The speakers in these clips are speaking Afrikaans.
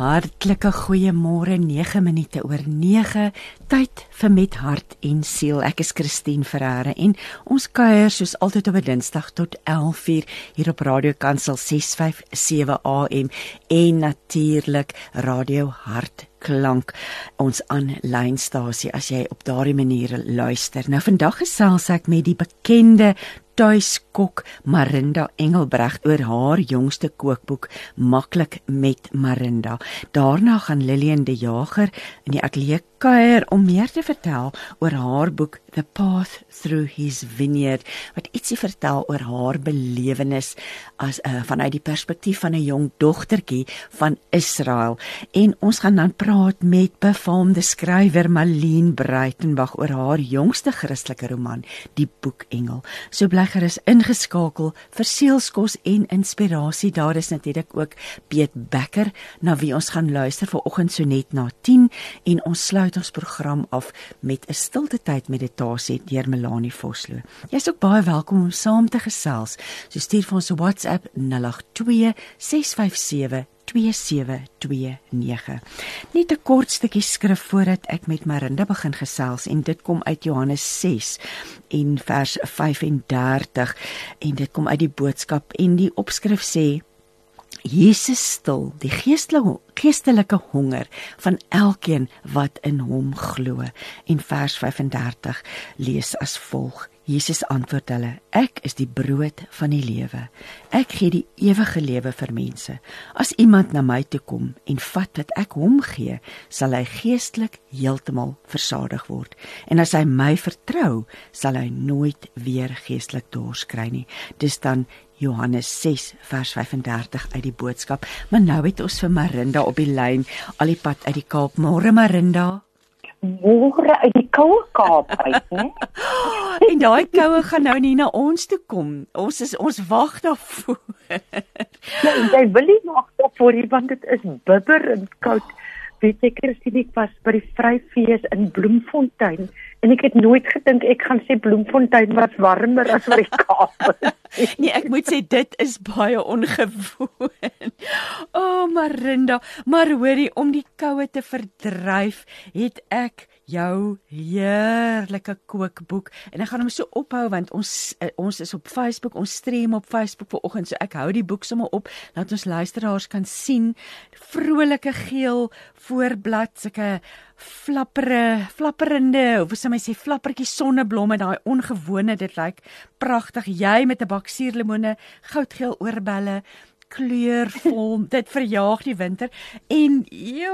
Hartlike goeiemôre, 9 minute oor 9, tyd vir Met Hart en Siel. Ek is Christine Ferreira en ons kuier soos altyd op 'n Dinsdag tot 11:00 hier op Radio Kansel 657 AM en natuurlik Radio Hartklank, ons aanlynstasie as jy op daardie manier luister. Nou vandag gesels ek met die bekende tuiskok Marinda Engelbrecht oor haar jongste kookboek Maklik met Marinda. Daarna gaan Lillian de Jager in die ateljee kuier om meer te vertel oor haar boek The Path Through His Vineyard, wat ietsie vertel oor haar belewenis as vanuit die perspektief van 'n jong dogtertjie van Israel. En ons gaan dan praat met befaamde skrywer Malien Breitenbach oor haar jongste Christelike roman, Die Boekengel. So bly gerus ingeskakel vir sielskos en inspirasie. Daar is natuurlik ook Piet Becker, na wie ons gaan luister vanoggend so net na 10, en ons sluit ons program af met 'n stilte tyd meditasie deur Melanie Vosloo. Jy is ook baie welkom om saam te gesels. So stuur vir ons 'n WhatsApp 082 657 2729. Net 'n kort stukkie skrif voordat ek met Marinda begin gesels, en dit kom uit Johannes 6 en vers 35, en dit kom uit die boodskap, en die opskrif sê: Jesus stil die geestelike honger van elkeen wat in hom glo. En vers 35 lees as volg: Jesus antwoord hulle: Ek is die brood van die lewe. Ek gee die ewige lewe vir mense. As iemand na my toe kom en vat wat ek hom gee, sal hy geestelik heeltemal versadig word. En as hy my vertrou, sal hy nooit weer geestelik dors kry nie. Dis dan Johannes 6 vers 35 uit die boodskap. Maar nou het ons vir Marinda op die lyn, al die pad uit die Kaap. Môre Marinda. Môre uit die koue Kaap uit, né? En daai koue gaan nou nie na ons toe kom. Ons wag daarvoor. Ja, jy wil nie wag daarvoor nie, want dit is bibber en koud. Weet jy, Christine, ek was by die Vryfees in Bloemfontein en ek het nooit gedink ek gaan sê Bloemfontein was warmer as wat die Kaap is. Nee, ek moet sê dit is baie ongewoon. Marinda, maar hoorie, om die koue te verdryf, het ek jou heerlike kookboek, en ek gaan hom so ophou, want ons is op Facebook, ons stream op Facebook vanoggend, so ek hou die boek sommer op, laat ons luisteraars kan sien, vrolike geel voorblad, sulke flapperende, of sal my sê, flappertjie sonneblomme, daai ongewone, dit lyk pragtig, jy met 'n bak suurlemoene, goudgeel oorbelle, kleurvol, dit verjaag die winter, en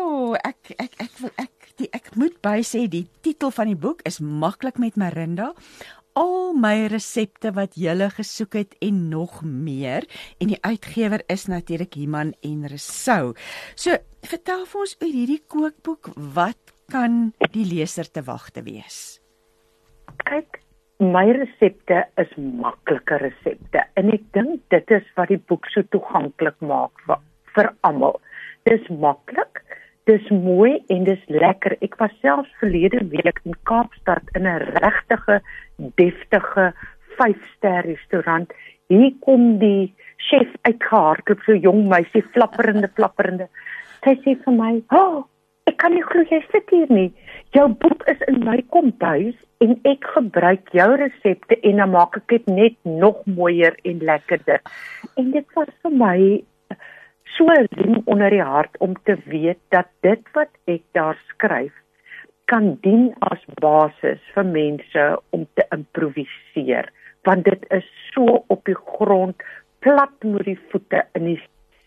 ek moet bysê, die titel van die boek is Maklik met Marinda, al my resepte wat julle gesoek het en nog meer, en die uitgewer is natuurlik Iman en Resou. So, vertel vir ons oor hierdie kookboek, wat kan die leser te wagte wees? Kyk, my resepte is maklike resepte, en ek dink dit is wat die boek so toeganklik maak vir almal. Dis maklik, dis mooi en dis lekker. Ek was selfs verlede week in Kaapstad in 'n regtige, deftige 5-ster restaurant. Hier kom die chef uitgehardloop, so jong meisie, flapperende. Sy sê vir my: ek kan nie glo jy sit hier nie. Jou boek is in my kombuis en ek gebruik jou resepte en dan maak ek dit net nog mooier en lekkerder. En dit was vir my so 'n riem onder die hart om te weet dat dit wat ek daar skryf kan dien as basis vir mense om te improviseer, want dit is so op die grond, plat met die voete in.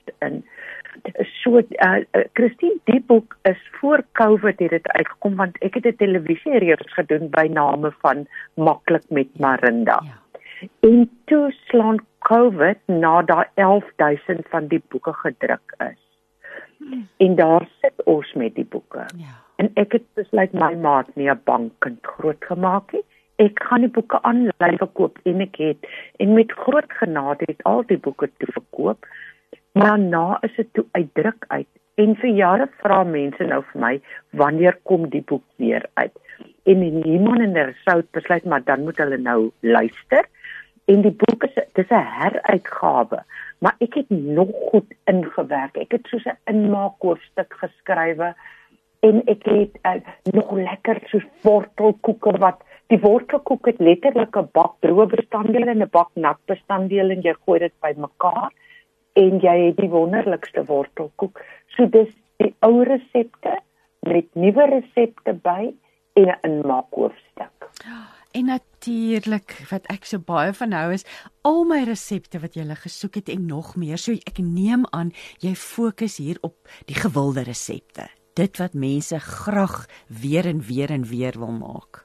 So, Christine, die boek is voor COVID het dit uitgekom, want ek het 'n televisiereeks gedoen by name van Maklik met Marinda. Ja. En toe slaan COVID na daai 11.000 van die boeke gedruk is. En daar sit ons met die boeke. Ja. En ek het besluit my maat nie 'n bankkind groot gemaak nie. Ek gaan die boeke aanlyn verkoop en met groot genade het al die boeke toe verkoop. Maar daarna is dit toe uitdruk uit. En vir jare vra mense nou vir my, wanneer kom die boek weer uit? En Iman en Resou besluit, maar dan moet hulle nou luister. En die boek dis 'n heruitgawe maar ek het nog goed ingewerk. Ek het soos 'n inmaakhoofstuk geskrywe en ek het nog lekker soos wortelkoeke die wortelkoek het letterlik 'n bak droë bestanddele en 'n bak nat bestanddele en jy gooi dit bymekaar en jy het die wonderlikste wortelkoek. So dis die ou resepte met nuwe resepte by en 'n inmaakhoofstuk. En natuurlik, wat ek so baie van hou is, al my resepte wat jy gesoek het en nog meer, so ek neem aan, jy fokus hier op die gewilde resepte. Dit wat mense graag weer en weer en weer wil maak.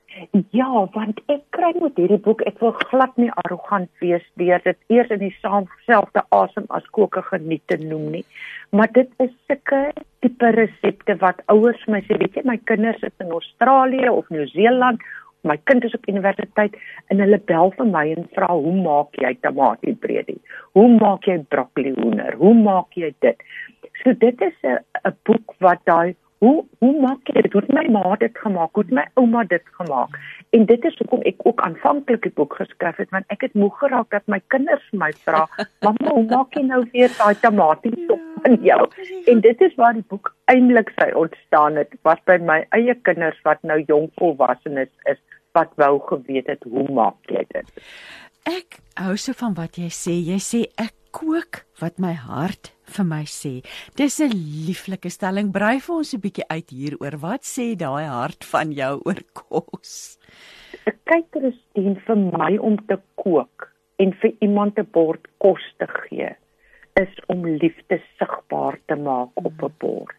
Ja, want ek kry met hierdie boek, ek wil glad nie arrogant wees deur dit eers in dieselfde asem as koke geniet te noem nie. Maar dit is sulke tipe resepte wat ouers my sê, weet jy, my kinders is in Australië of Nieu-Seeland, my kind is op universiteit en hulle bel vir my en vra, hoe maak jy tamatiebredie? Hoe maak jy broccoli hoender? Hoe maak jy dit? So dit is 'n boek wat daai Hoe maak jy dit? Hoe het my ma dit gemaak? Hoe het my ouma dit gemaak? En dit is hoekom ek ook aanvanklik die boek geskryf het, want ek het moeg geraak dat my kinders my vra, mamma, hoe maak jy nou weer daai tamatiesop van jou? En dit is waar die boek eintlik sy ontstaan het, was by my eie kinders wat nou jong volwassenes is, wat wou geweet het, hoe maak jy dit? Ek hou so van wat jy sê. Jy sê, ek kook wat my hart vir my sê. Dis 'n lieflike stelling. Brei vir ons 'n bietjie uit hieroor. Wat sê daai hart van jou oor kos? Kyk, Christine, vir my om te kook en vir iemand 'n bord kos te gee, is om liefde sigbaar te maak op 'n bord.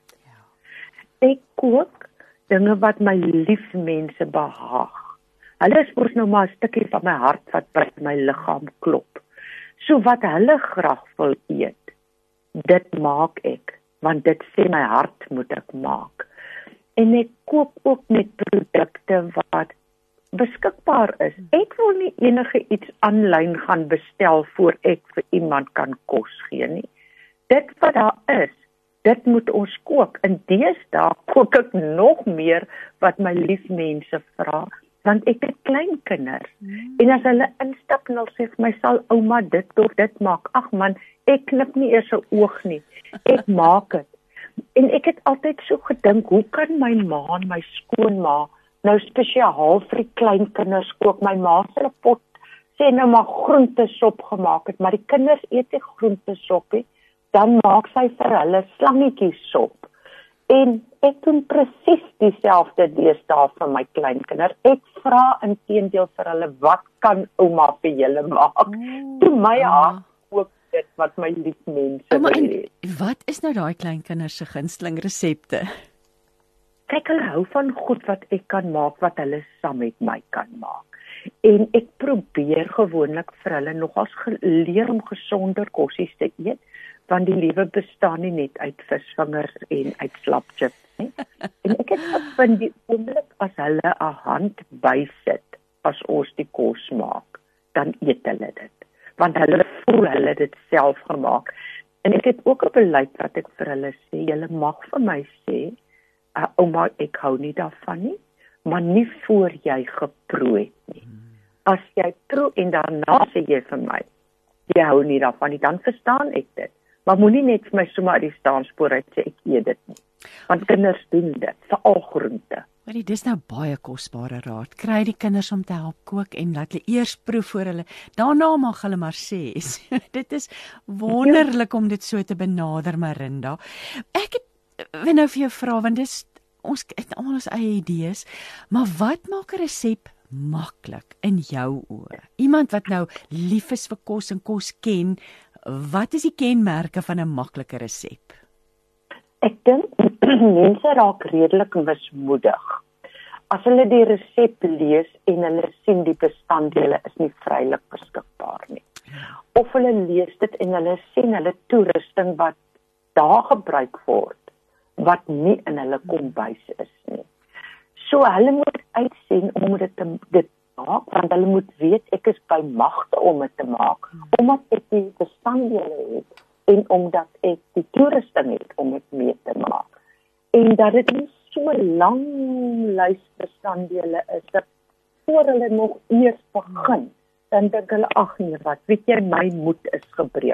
Ek kook dinge wat my liefmense behaag. Hulle is mos nou maar 'n stukkie van my hart wat by my liggaam klop. So wat hulle graag wil eet, dit maak ek, want dit sê my hart moet ek maak. En ek koop ook met produkte wat beskikbaar is. Ek wil nie enige iets aanlyn gaan bestel voor ek vir iemand kan kos gee nie. Dit wat daar is, dit moet ons kook. En deesdae kook ek nog meer wat my liefmense vra, want ek het kleinkinders. En as hulle instap en hulle sê vir my, sal ouma dit of dit maak, ag man, ek knip nie eers 'n oog nie, ek maak dit. En ek het altyd so gedink, hoe kan my ma en my skoonma nou spesiaal vir die kleinkinders kook? My ma het 'n pot, sê nou maar groentesop gemaak het, maar die kinders eet nie groentesop nie, dan maak sy vir hulle slangetjiesop. En ek doen presies dieselfde deesdae vir my kleinkinders. Ek vra inteendeel vir hulle, wat kan ouma vir julle maak? Toe my hart ook dit wat my liefmense wil hê. Wat is nou daai kleinkinders se gunsteling resepte? Kyk, hulle hou van goed wat ek kan maak, wat hulle saam met my kan maak. En ek probeer gewoonlik vir hulle nogals leer om gesonder kossies te eet, want die lewe bestaan nie net uit visvingers en uit slapchips nie. En ek het gevind die oomblik as hulle 'n hand bysit as ons die kos maak, dan eet hulle dit. Want hulle voel hulle het dit self gemaak. En ek het ook 'n beleid wat ek vir hulle sê, julle mag vir my sê, ouma, ek hou nie daarvan nie, maar nie voor jy geproe het nie. As jy proe en daarna sê jy vir my, jy hou nie daarvan nie, dan verstaan ek dit. Maar moenie net vir my sommer uit die staanspoor uit sê ek eet dit nie. Want kinders doen dit, veral groente. Maar dis nou baie kosbare raad. Kry die kinders om te help kook en laat hulle eers proe voor hulle. Daarna mag hulle maar sê. Dit is wonderlik om dit so te benader, Marinda. Ek wil nou vir jou vra, want ons het almal ons eie idees, maar wat maak 'n resep maklik in jou oë? Iemand wat nou lief is vir kos en kos ken, wat is die kenmerke van 'n maklike resep? Ek dink mense raak redelik mismoedig as hulle die resep lees en hulle sien die bestanddele is nie vrylik beskikbaar nie. Of hulle lees dit en hulle sien hulle toerusting wat daar gebruik word, wat nie in hulle kombuis is nie. So hulle moet uitsien om dit te maak, want hulle moet weet ek is by magte om dit te maak, omdat ek die bestanddele het en omdat ek die toerusting het om dit mee te maak. En dat dit nie so lang lys bestanddele is, dat voor hulle nog eers begin, dan dink hulle, ag nee, wat, weet jy, my moed is gebreek.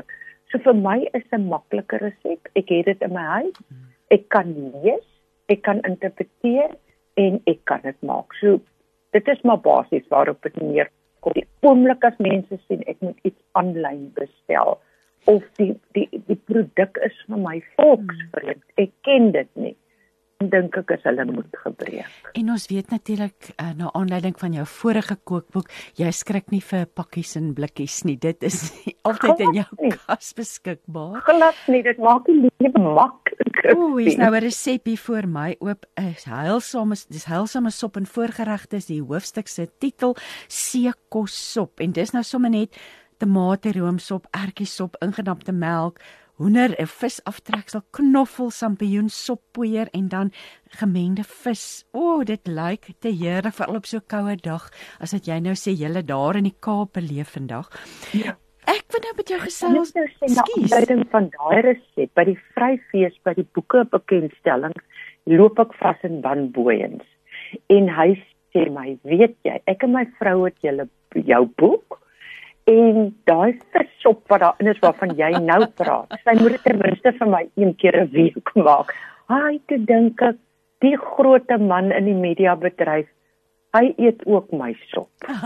So vir my is 'n maklike resep. Ek het dit in my huis. Ek kan lees, ek kan interpreteer en ek kan dit maak. So dit is maar basies waarop dit neerkom. Die oomblik as mense sien ek moet iets aanlyn bestel of die produk is vir my volksvreemd. Ek ken dit nie. Dan dink ek as hulle moet gebreek. En ons weet natuurlik na aanleiding van jou vorige kookboek, jy skrik nie vir pakkies en blikkies nie. Dit is nie altyd in jou kas beskikbaar. Glad nie, dit maak die lewe maklik. Hier's nou 'n resep hier voor my oop. Dis heilsame sop en voorgeregte is die hoofstuk se titel, seekossop. En dis nou sommer net tomate, roomsop, ertjiesop, ingedamde melk, hoender en vis aftreksel, knoffel, sampioen, soppoeier en dan gemengde vis. Dit lyk te heerlik veral op so 'n koue dag as wat jy nou sê julle daar in die Kaap beleef vandag. Ja. Ek wil nou met jou gesels. Skus. Aanleiding van daai resep by die Vryfees by die boeke bekendstelling loop ek vas in Van Booyens. En hy sê my, weet jy, ek en my vrou het jou boek en daai vissop wat daarin is waarvan jy nou praat. Sy moet dit ten minste vir my een keer 'n week maak. Toe dink ek, die groote man in die mediabedryf, hy eet ook my sop.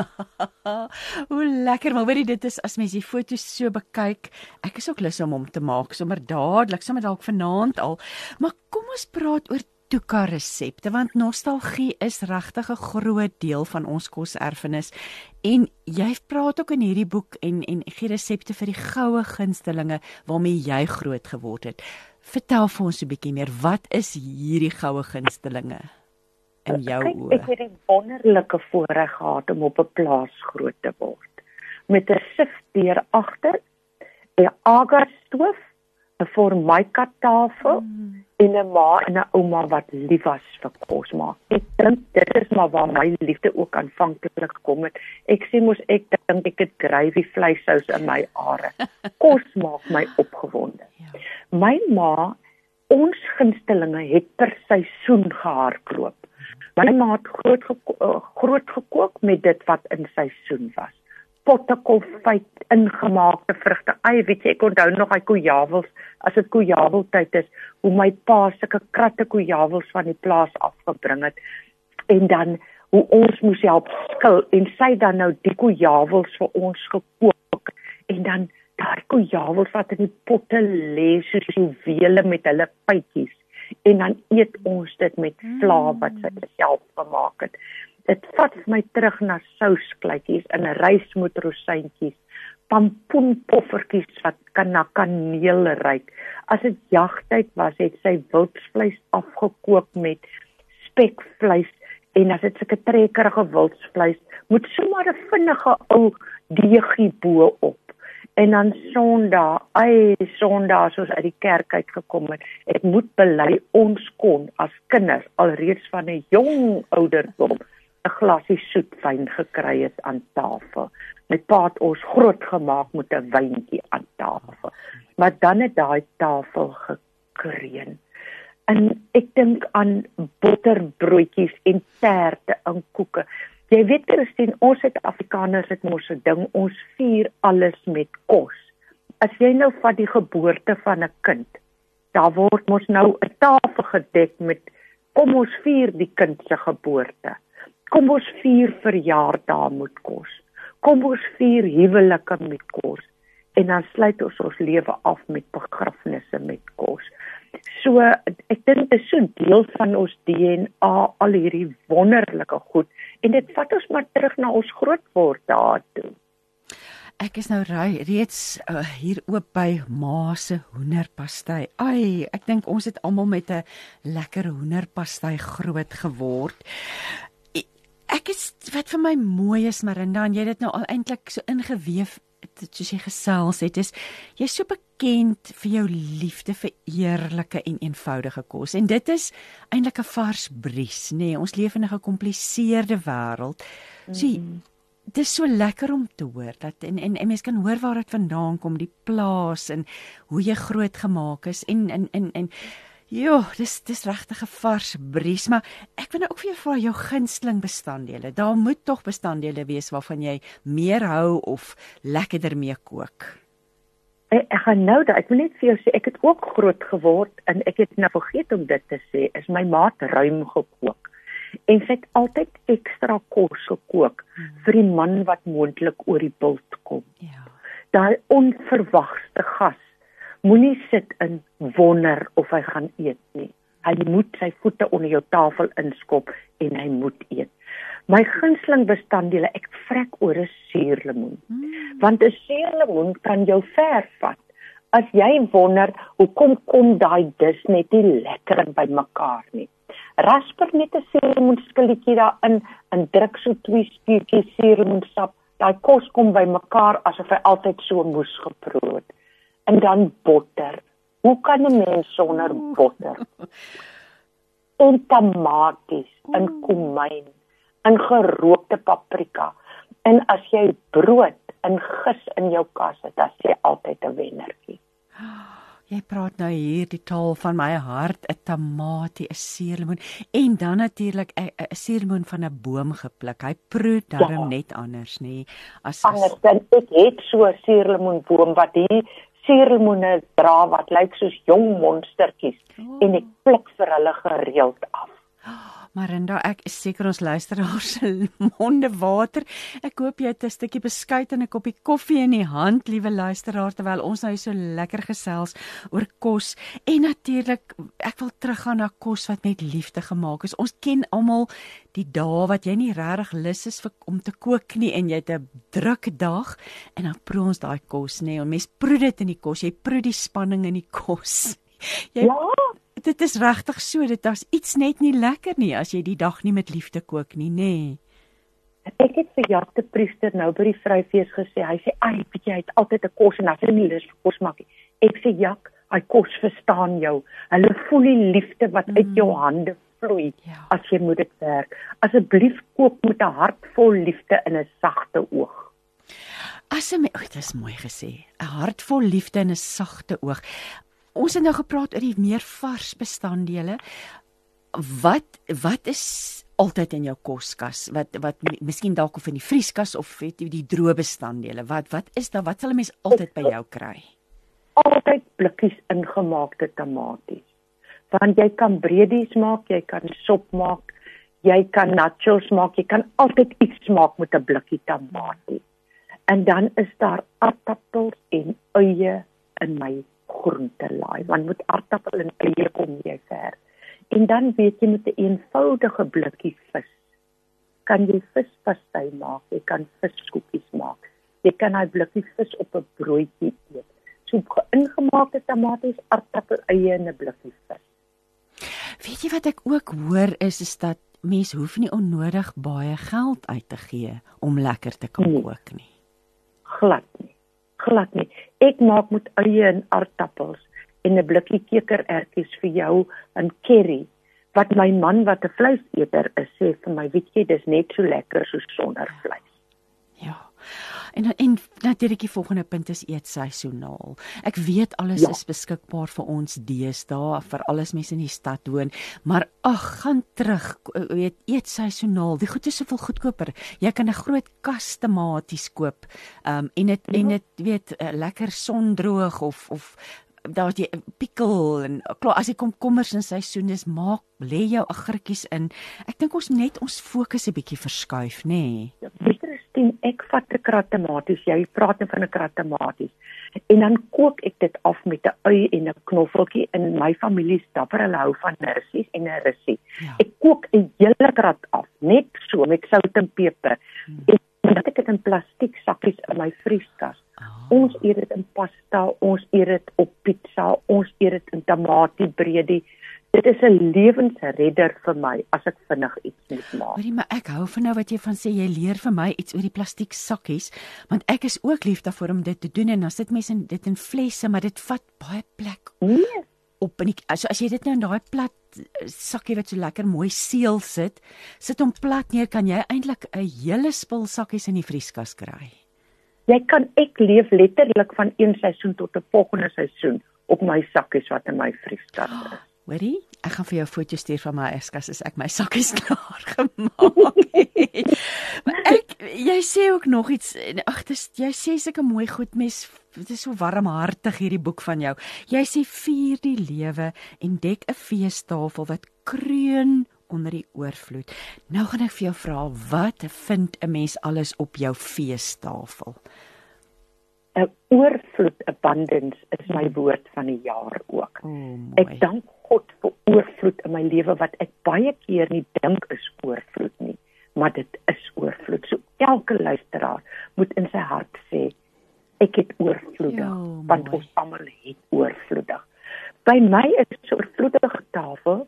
Hoe lekker, maar weet jy, dit is as mens die foto's so bekyk, ek is ook lus om te maak, sommer dadelik, sommer dalk vanaand al. Maar kom ons praat oor Tuka resepte, want nostalgie is regtig 'n groot deel van ons koserfenis. En jy praat ook in hierdie boek en gee resepte vir die goue gunstelinge waarmee jy groot geword het. Vertel vir ons 'n bietjie meer, wat is hierdie goue gunstelinge in jou oë? Ek het die wonderlike voorreg gehad om op 'n plaas groot te word. Met 'n sifdeur agter, 'n agarstoof, 'n formica tafel en 'n ma en 'n ouma wat lief was vir kos maak. Ek dink dit is maar waar my liefde ook aanvanklik gekom het. Ek sê mos ek dink ek het gravy vleissous in my are. Kos maak my opgewonde. Ja. My ma, ons gunstelinge het per seisoen gehardloop. My ma het groot gekook met dit wat in seisoen was. Pottekolfyt, ingemaakte vrugte. Weet jy, ek onthou nog hy koejawels, as dit koejaweltyd is, hoe my pa sulke kratte koejawels van die plaas afgebring het. En dan hoe ons moes help skil en sy dan nou die koejawels vir ons gekook. En dan daai koejawels wat in die potte lê soos juwele met hulle pytjies. En dan eet ons dit met vla wat sy self gemaak het. Dit vat my terug na souskluitjies in 'n rys met rosientjies, pampoenpoffertjies wat na kaneel ruik. As dit jagtyd was, het sy wildsvleis afgekook met spekvleis en as dit sulke trekkerige wildsvleis, moet sommer 'n vinnige ou deegie bo op. En dan Sondag soos uit die kerk uitgekom het, ek moet bely ons kon as kinders alreeds van 'n jong ouderdom 'n glasie soetwyn gekry het aan tafel. My pa het ons groot gemaak met 'n wyntjie aan tafel. Maar dan het daai tafel gekreun. En ek dink aan botterbroodjies en terte en koeke. Jy weet Christine, ons Suid-Afrikaners het mos 'n ding, ons vier alles met kos. As jy nou vat die geboorte van 'n kind, daar word mos nou 'n tafel gedek met, kom ons vier die kind se geboorte. Kom ons vier verjaardae met kos. Kom ons vier huwelike met kos. En dan sluit ons lewe af met begrafnisse met kos. So, ek dink dit is so deel van ons DNA, al hierdie wonderlike goed. En dit vat ons maar terug na ons grootword daartoe. Ek is nou reeds hier oop by Ma se hoenderpastei. Ek dink ons het almal met 'n lekker hoenderpastei groot geword. Wat vir my mooi is, Marinda, en jy het dit nou al eintlik so ingeweef, soos jy gesels het, is jy so bekend vir jou liefde vir eerlike en eenvoudige kos. En dit is eintlik 'n vars bries, nê? Ons leef in 'n gekompliseerde wêreld. So, dit is so lekker om te hoor dat en mens kan hoor waar dit vandaan kom, die plaas en hoe jy groot gemaak is en dis regtig 'n vars bries, maar ek wil nou ook vir jou vra jou gunsteling bestanddele. Daar moet tog bestanddele wees waarvan jy meer hou of lekkerder mee kook. Ek gaan nou dat ek wil net vir jou sê ek het ook groot geword en ek het nou vergeet om dit te sê, is my ma het ruim gekook. En sy het altyd ekstra kos gekook vir die man wat moontlik oor die bult kom. Ja. Daai onverwagte gas moenie sit en wonder of hy gaan eet nie. Hy moet sy voete onder jou tafel inskop en hy moet eet. My gunsteling bestanddele, ek vrek oor 'n suurlemoen. Want 'n suurlemoen kan jou ver vat. As jy wonder, hoekom kom daai dis net nie lekker by mekaar nie. Rasper net 'n suurlemoenskilletjie daarin en druk so 2 spuitjies suurlemoensap. Daai kos kom by mekaar asof hy altyd so moes geproe het. En dan botter. Hoe kan 'n mens sonder botter? En tamaties, en komyn, en gerookte paprika. En as jy brood en gis in jou kas het, dan is jy altyd 'n wennertjie. Jy praat nou hier die taal van my hart, 'n tamatie, 'n suurlemoen en dan natuurlik 'n suurlemoen van 'n boom gepluk. Hy proe darm net anders, nê? Anders dan ek het so 'n suurlemoenboom wat die suurlemoene dra wat lyk soos jong monstertjies en ek pluk vir hulle gereeld af. Marinda, ek is seker ons luisteraars se monde water. Ek hoop jy het 'n stukkie beskuit en 'n koppie koffie in die hand, liewe luisteraar, terwyl ons nou so lekker gesels oor kos. En natuurlik, ek wil teruggaan na kos wat met liefde gemaak is. Ons ken almal die dae wat jy nie regtig lus is om te kook nie en jy het 'n druk dag en dan proe ons daai kos, nê. En mens proe dit in die kos, jy proe die spanning in die kos. Dit is regtig so, dit is iets net nie lekker nie as jy die dag nie met liefde kook nie, nê. Ek het vir Jacques de Priester nou by die Vryfees gesê, hy sê, weet jy, hy het altyd 'n kos en as hy nie lus vir kos maak nie. Ek sê, Jacques, hy kos verstaan jou. Hulle voel die liefde wat uit jou hande vloei as jy moet dit werk. Asseblief kook met 'n hart vol liefde en 'n sagte oog. Dit is mooi gesê. 'n Hart vol liefde en 'n sagte oog. Ons het nou gepraat oor die meer vars bestanddele. Wat is altyd in jou koskas? Wat miskien dalk of in die vrieskas of die droë bestanddele? Wat is daar? Wat sal 'n mens altyd by jou kry? Altyd blikkies ingemaakte tamaties. Want jy kan breedies maak, jy kan sop maak, jy kan nachos maak, jy kan altyd iets maak met 'n blikkie tamatie. En dan is daar aardappels en eie in my groentelaai, want met aardappel en eie kom jy ver. En dan weet jy met 'n eenvoudige blikkie vis, kan jy vispastei maak, jy kan viskoekies maak, jy kan daai blikkie vis op 'n broodjie eet. So ingemaakte tamaties, aardappel, eie en 'n blikkie vis. Weet jy wat ek ook hoor is dat mens hoef nie onnodig baie geld uit te gee om lekker te kan kook nie. Glad nie. Ek maak met eie en aardappels en 'n blikkie kekerertjies vir jou en curry, wat my man wat 'n vleiseter is, sê vir my, weet jy, dis net so lekker soos sonder vleis. Ja. En natuurlik die volgende punt is eet seisoonaal. Ek weet alles is beskikbaar vir ons deesdae, vir alles mense in die stad woon, maar gaan terug, eet seisoonaal. Die goed is soveel goedkoper. Jy kan 'n groot kas tamaties koop, en dit weet lekker sondroog of daar jy pikkel en klaar, as die komkommers in seisoen is, lê jou agurtjies in. Ek dink ons fokus 'n bietjie verskuif, nê? Christine, ek vat 'n krat tamaties, jy praat van 'n krat tamaties, en dan kook ek dit af met 'n ui en 'n knoffeltjie. In my familie is dapper, hulle hou van nursies en 'n rissie. Ja. Ek kook 'n hele krat af, net so met sout en peper. En dan het ek dit in plastiek sakkies in my vrieskas. Ons eet dit in pasta, ons eet dit op pizza, ons eet dit in tamatiebreedie. Dit is 'n lewensredder vir my as ek vinnig iets moet maak. Hoorie, maar ek hou van nou wat jy van sê, jy leer vir my iets oor die plastiek sakkies, want ek is ook lief daarvoor om dit te doen en dan sit mense dit in flesse, maar dit vat baie plek op. En so as jy dit nou in daai plat sakkie wat so lekker mooi seël sit hom plat neer, kan jy eintlik 'n hele spul sakkies in die vrieskas kry. Ek leef letterlik van een seisoen tot 'n volgende seisoen op my sakkies wat in my vrieskas is. Hoorie, ek gaan vir jou foto's stuur van my yskas as ek my sakkies klaar gemaak het. Maar jy sê ook nog iets, jy sê sulke mooi goed, mens dit is so warmhartig hierdie boek van jou. Jy sê vier die lewe en dek 'n feestafel wat kreun onder die oorvloed. Nou gaan ek vir jou vra, wat vind 'n mens alles op jou feestafel? 'n Oorvloed, abundance is my woord van die jaar ook. Ek dank God vir oorvloed in my lewe wat ek baie keer nie dink is oorvloed nie, maar dit is oorvloed. So elke luisteraar moet in sy hart sê, ek het oorvloedig, want ons almal het oorvloedig. By my is so 'n oorvloedige tafel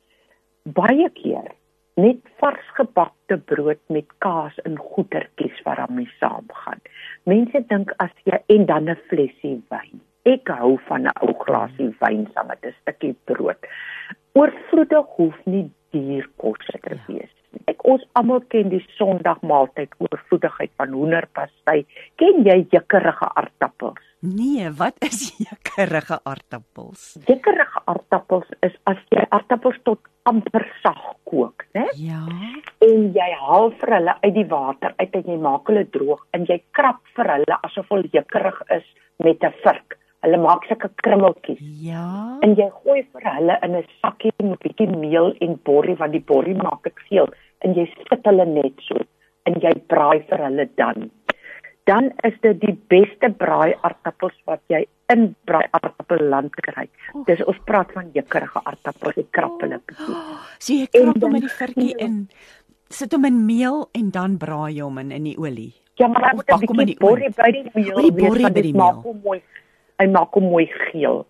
baie keer net vars gebakte brood met kaas en goetertjies wat daarmee saamgaan. Mense dink as jy en dan 'n flesie wyn. Ek hou van 'n ou glasie wyn saam met 'n stukkie brood. Oorvloedig hoef nie duur kos te wees nie. Ons almal ken die Sondagmaaltyd oorvloedigheid van hoenderpastei. Ken jy jikkerige aardappels? Nee, wat is jikkerige aardappels? Jikkerige aardappels is as jy aardappels tot amper sag kook, né? Ja. En jy haal vir hulle uit die water uit en jy maak hulle droog en jy krap vir hulle asof hulle jikkerig is met 'n vurk. Hulle maak sulke krummeltjies. Ja. En jy gooi vir hulle in 'n sakkie met 'n bietjie meel en borrie, want die borrie maak dit geel. En jy sit hulle net so en jy braai vir hulle dan. Dan is dit die beste braai aardappels wat jy in braai aardappelland kry. Dis ons praat van jikkerige aardappels, ek krap hulle bietjie. So jy krap hom in die vurkie in, sit hom in meel en dan braai jy hom in die olie. Ja, maar hy moet 'n bietjie borrie by die meel wees, want dit maak hom mooi. Hy maak hom mooi geel.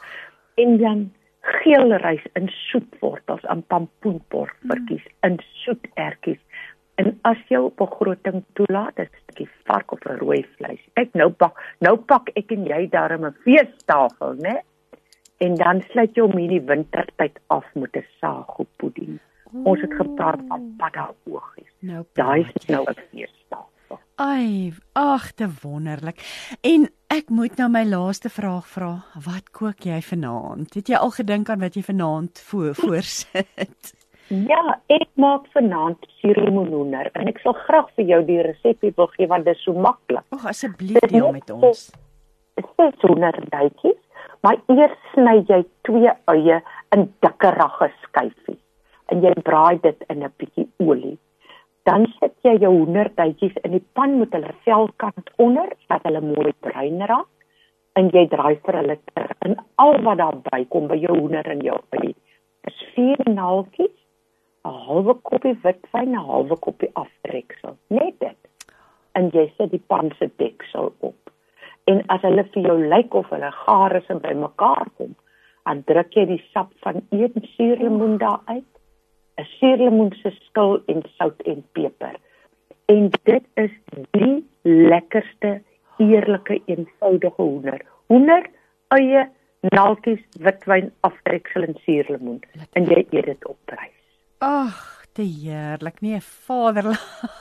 En dan geel rys in soetwortels en pampoenportjies in soetertjies. En as jou begroting toelaat, is 'n bietjie vark of 'n rooi vleis. Kyk, nou pak ek en jy daarom 'n feestafel, né? En dan sluit jy hom in die wintertyd af met 'n sagopudding. Ons het gepraat van paddaoogies. Daai is nou 'n feestafel. Ai, ag, te wonderlik. En ek moet nou my laaste vraag vra. Wat kook jy vanaand? Het jy al gedink aan wat jy vanaand voorsit? Ja, ek maak vanaand suurlemoenhoender en ek sal graag vir jou die resepie wil gee want dit is so maklik. Asseblief deel met ons. Dit is hoenderduitjies, maar eers sny jy 2 eie in dikkerige skyfies en jy braai dit in 'n bietjie olie. Dan sit jy jou hoenderduitjies in die pan met hulle velkant onder, dat hulle mooi bruin raak en jy draai vir hulle terug. En al wat daarby kom by jou hoender en jou olie is 4 naaltjies, 'n halwe koppie witwyn, 'n halwe koppie aftreksel. Net dit. En jy sit die pan se deksel op. En as hulle vir jou lyk of hulle gaar is en by mekaar kom, dan druk jy die sap van 1 suurlemoen daaruit, 'n suurlemoen se skil en sout en peper. En dit is die lekkerste, eerlike, eenvoudige hoender. Hoender, eie, naaltjies, witwyn, aftreksel en suurlemoen. En jy eet dit op prys. Ag, te heerlik. Nee, vaderland.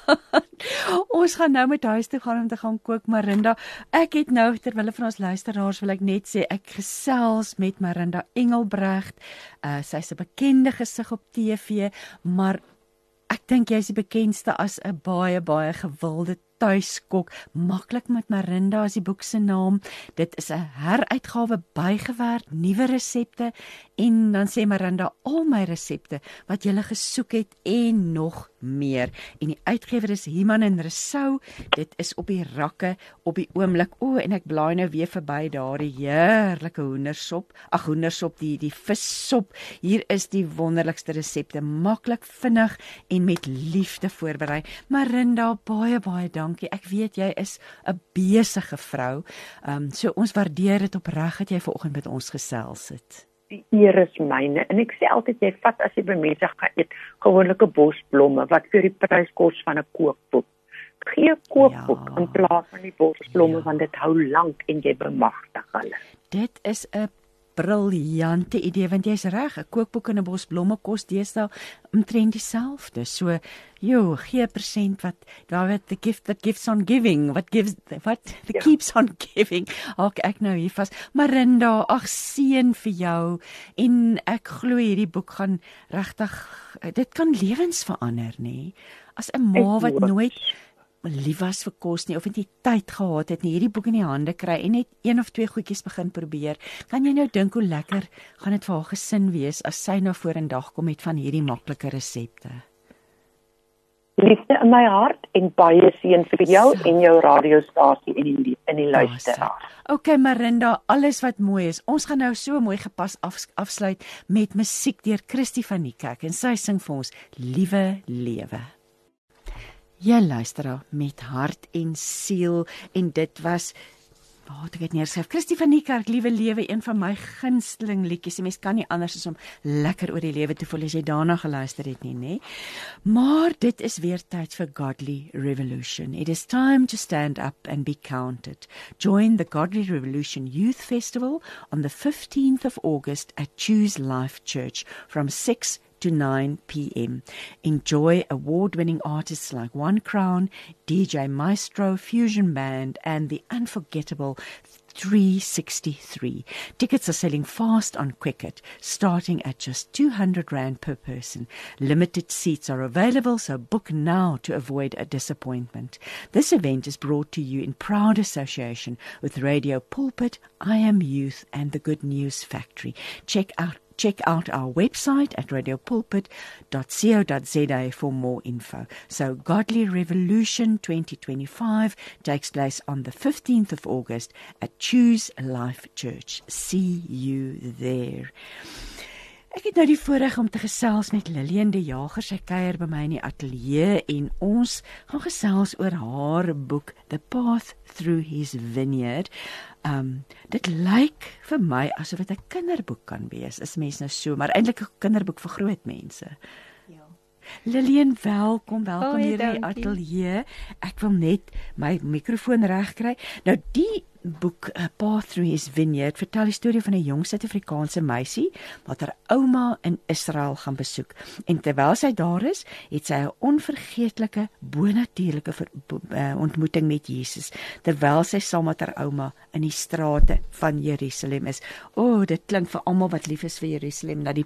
Ons gaan nou met huis toe gaan om te gaan kook, Marinda. Ek het nou, terwille van ons luisteraars, wil ek net sê, ek gesels met Marinda Engelbrecht. Sy's 'n bekende gesig op TV, maar ek dink jy is die bekendste as 'n baie, baie gewilde tuiskok. Maklik met Marinda is die boek se naam. Dit is 'n heruitgawe, bygewerk, nuwe resepte en dan sê Marinda al my resepte wat jy gesoek het en nog meer. En die uitgewer is Human en Resou. Dit is op die rakke op die oomblik. En ek blaai nou weer verby daardie heerlike hoendersop. Ag, hoendersop, die vissop. Hier is die wonderlikste resepte, maklik, vinnig en met liefde voorberei. Marinda, baie, baie dankie. Ek weet jy is 'n besige vrou. So ons waardeer dit opreg dat jy vanoggend met ons gesels het. Die eer is myne. En ek sê altyd, jy vat as jy by mense gaan eet, gewone bosblomme, wat vir die prys kos van 'n kookboek. Gee kookboek in plaas van die bosblomme, want dit hou lank en jy bemagtig hulle. Dit is 'n briljante idee, want jy's reg, 'n kookboek en 'n bos blomme kos deesdae omtrent dieselfde. So, gee 'n persent wat the gift that gives on giving, keeps on giving. Ek nou hier vas. Marinda, ag seën vir jou en ek glo hierdie boek gaan regtig, dit kan lewens verander, nê? As 'n ma wat nooit lief was vir kos nie, of het nie tyd gehad het nie, hierdie boek in die hande kry en net 1 of 2 goedjies begin probeer, kan jy nou dink hoe lekker gaan dit vir haar gesin wees as sy nou vorendag kom met van hierdie maklike resepte. Liefde in my hart en baie seën vir jou en jou radiostasie en die luisteraars. Okay Marinda, alles wat mooi is. Ons gaan nou so mooi gepas afsluit met musiek deur Christie van die Kerk en sy sing vir ons Liewe Lewe. Jy luister met hart en siel en dit was het ek het neerskryf, Christie van die Kerk, Liewe Lewe, een van my gunsteling liedjies. Die mens kan nie anders as om lekker oor die lewe te voel as jy daarna geluister het nie, né? Maar dit is weer tyd vir Godly Revolution. It is time to stand up and be counted. Join the Godly Revolution Youth Festival on the 15th of August at Choose Life Church from 6 to 9 p.m. Enjoy award-winning artists like One Crown, DJ Maestro, Fusion Band, and the unforgettable 363. Tickets are selling fast on Quicket, starting at just R200 per person. Limited seats are available, so book now to avoid a disappointment. This event is brought to you in proud association with Radio Pulpit, I Am Youth, and the Good News Factory. Check out our website at radiopulpit.co.za for more info. So Godly Revolution 2025 takes place on the 15th of August at Choose Life Church. See you there. Ek het nou die voorreg om te gesels met Lillian De Jager. Sy kuier by my in die ateljee en ons gaan gesels oor haar boek The Path Through His Vineyard. Dit lyk vir my asof dit 'n kinderboek kan wees. Is mens nou so, maar eintlik 'n kinderboek vir groot mense. Ja. Lillian, welkom hier in die ateljee. Ek wil net my mikrofoon regkry. Nou die boek A Path Through His Vineyard vertel die storie van 'n jong Suid-Afrikaanse meisie wat haar ouma in Israel gaan besoek. En terwyl sy daar is, het sy 'n onvergeetlike, bonatuurlike ontmoeting met Jesus, terwyl sy saam met haar ouma in die strate van Jerusalem is. Dit klink vir almal wat lief is vir Jerusalem na die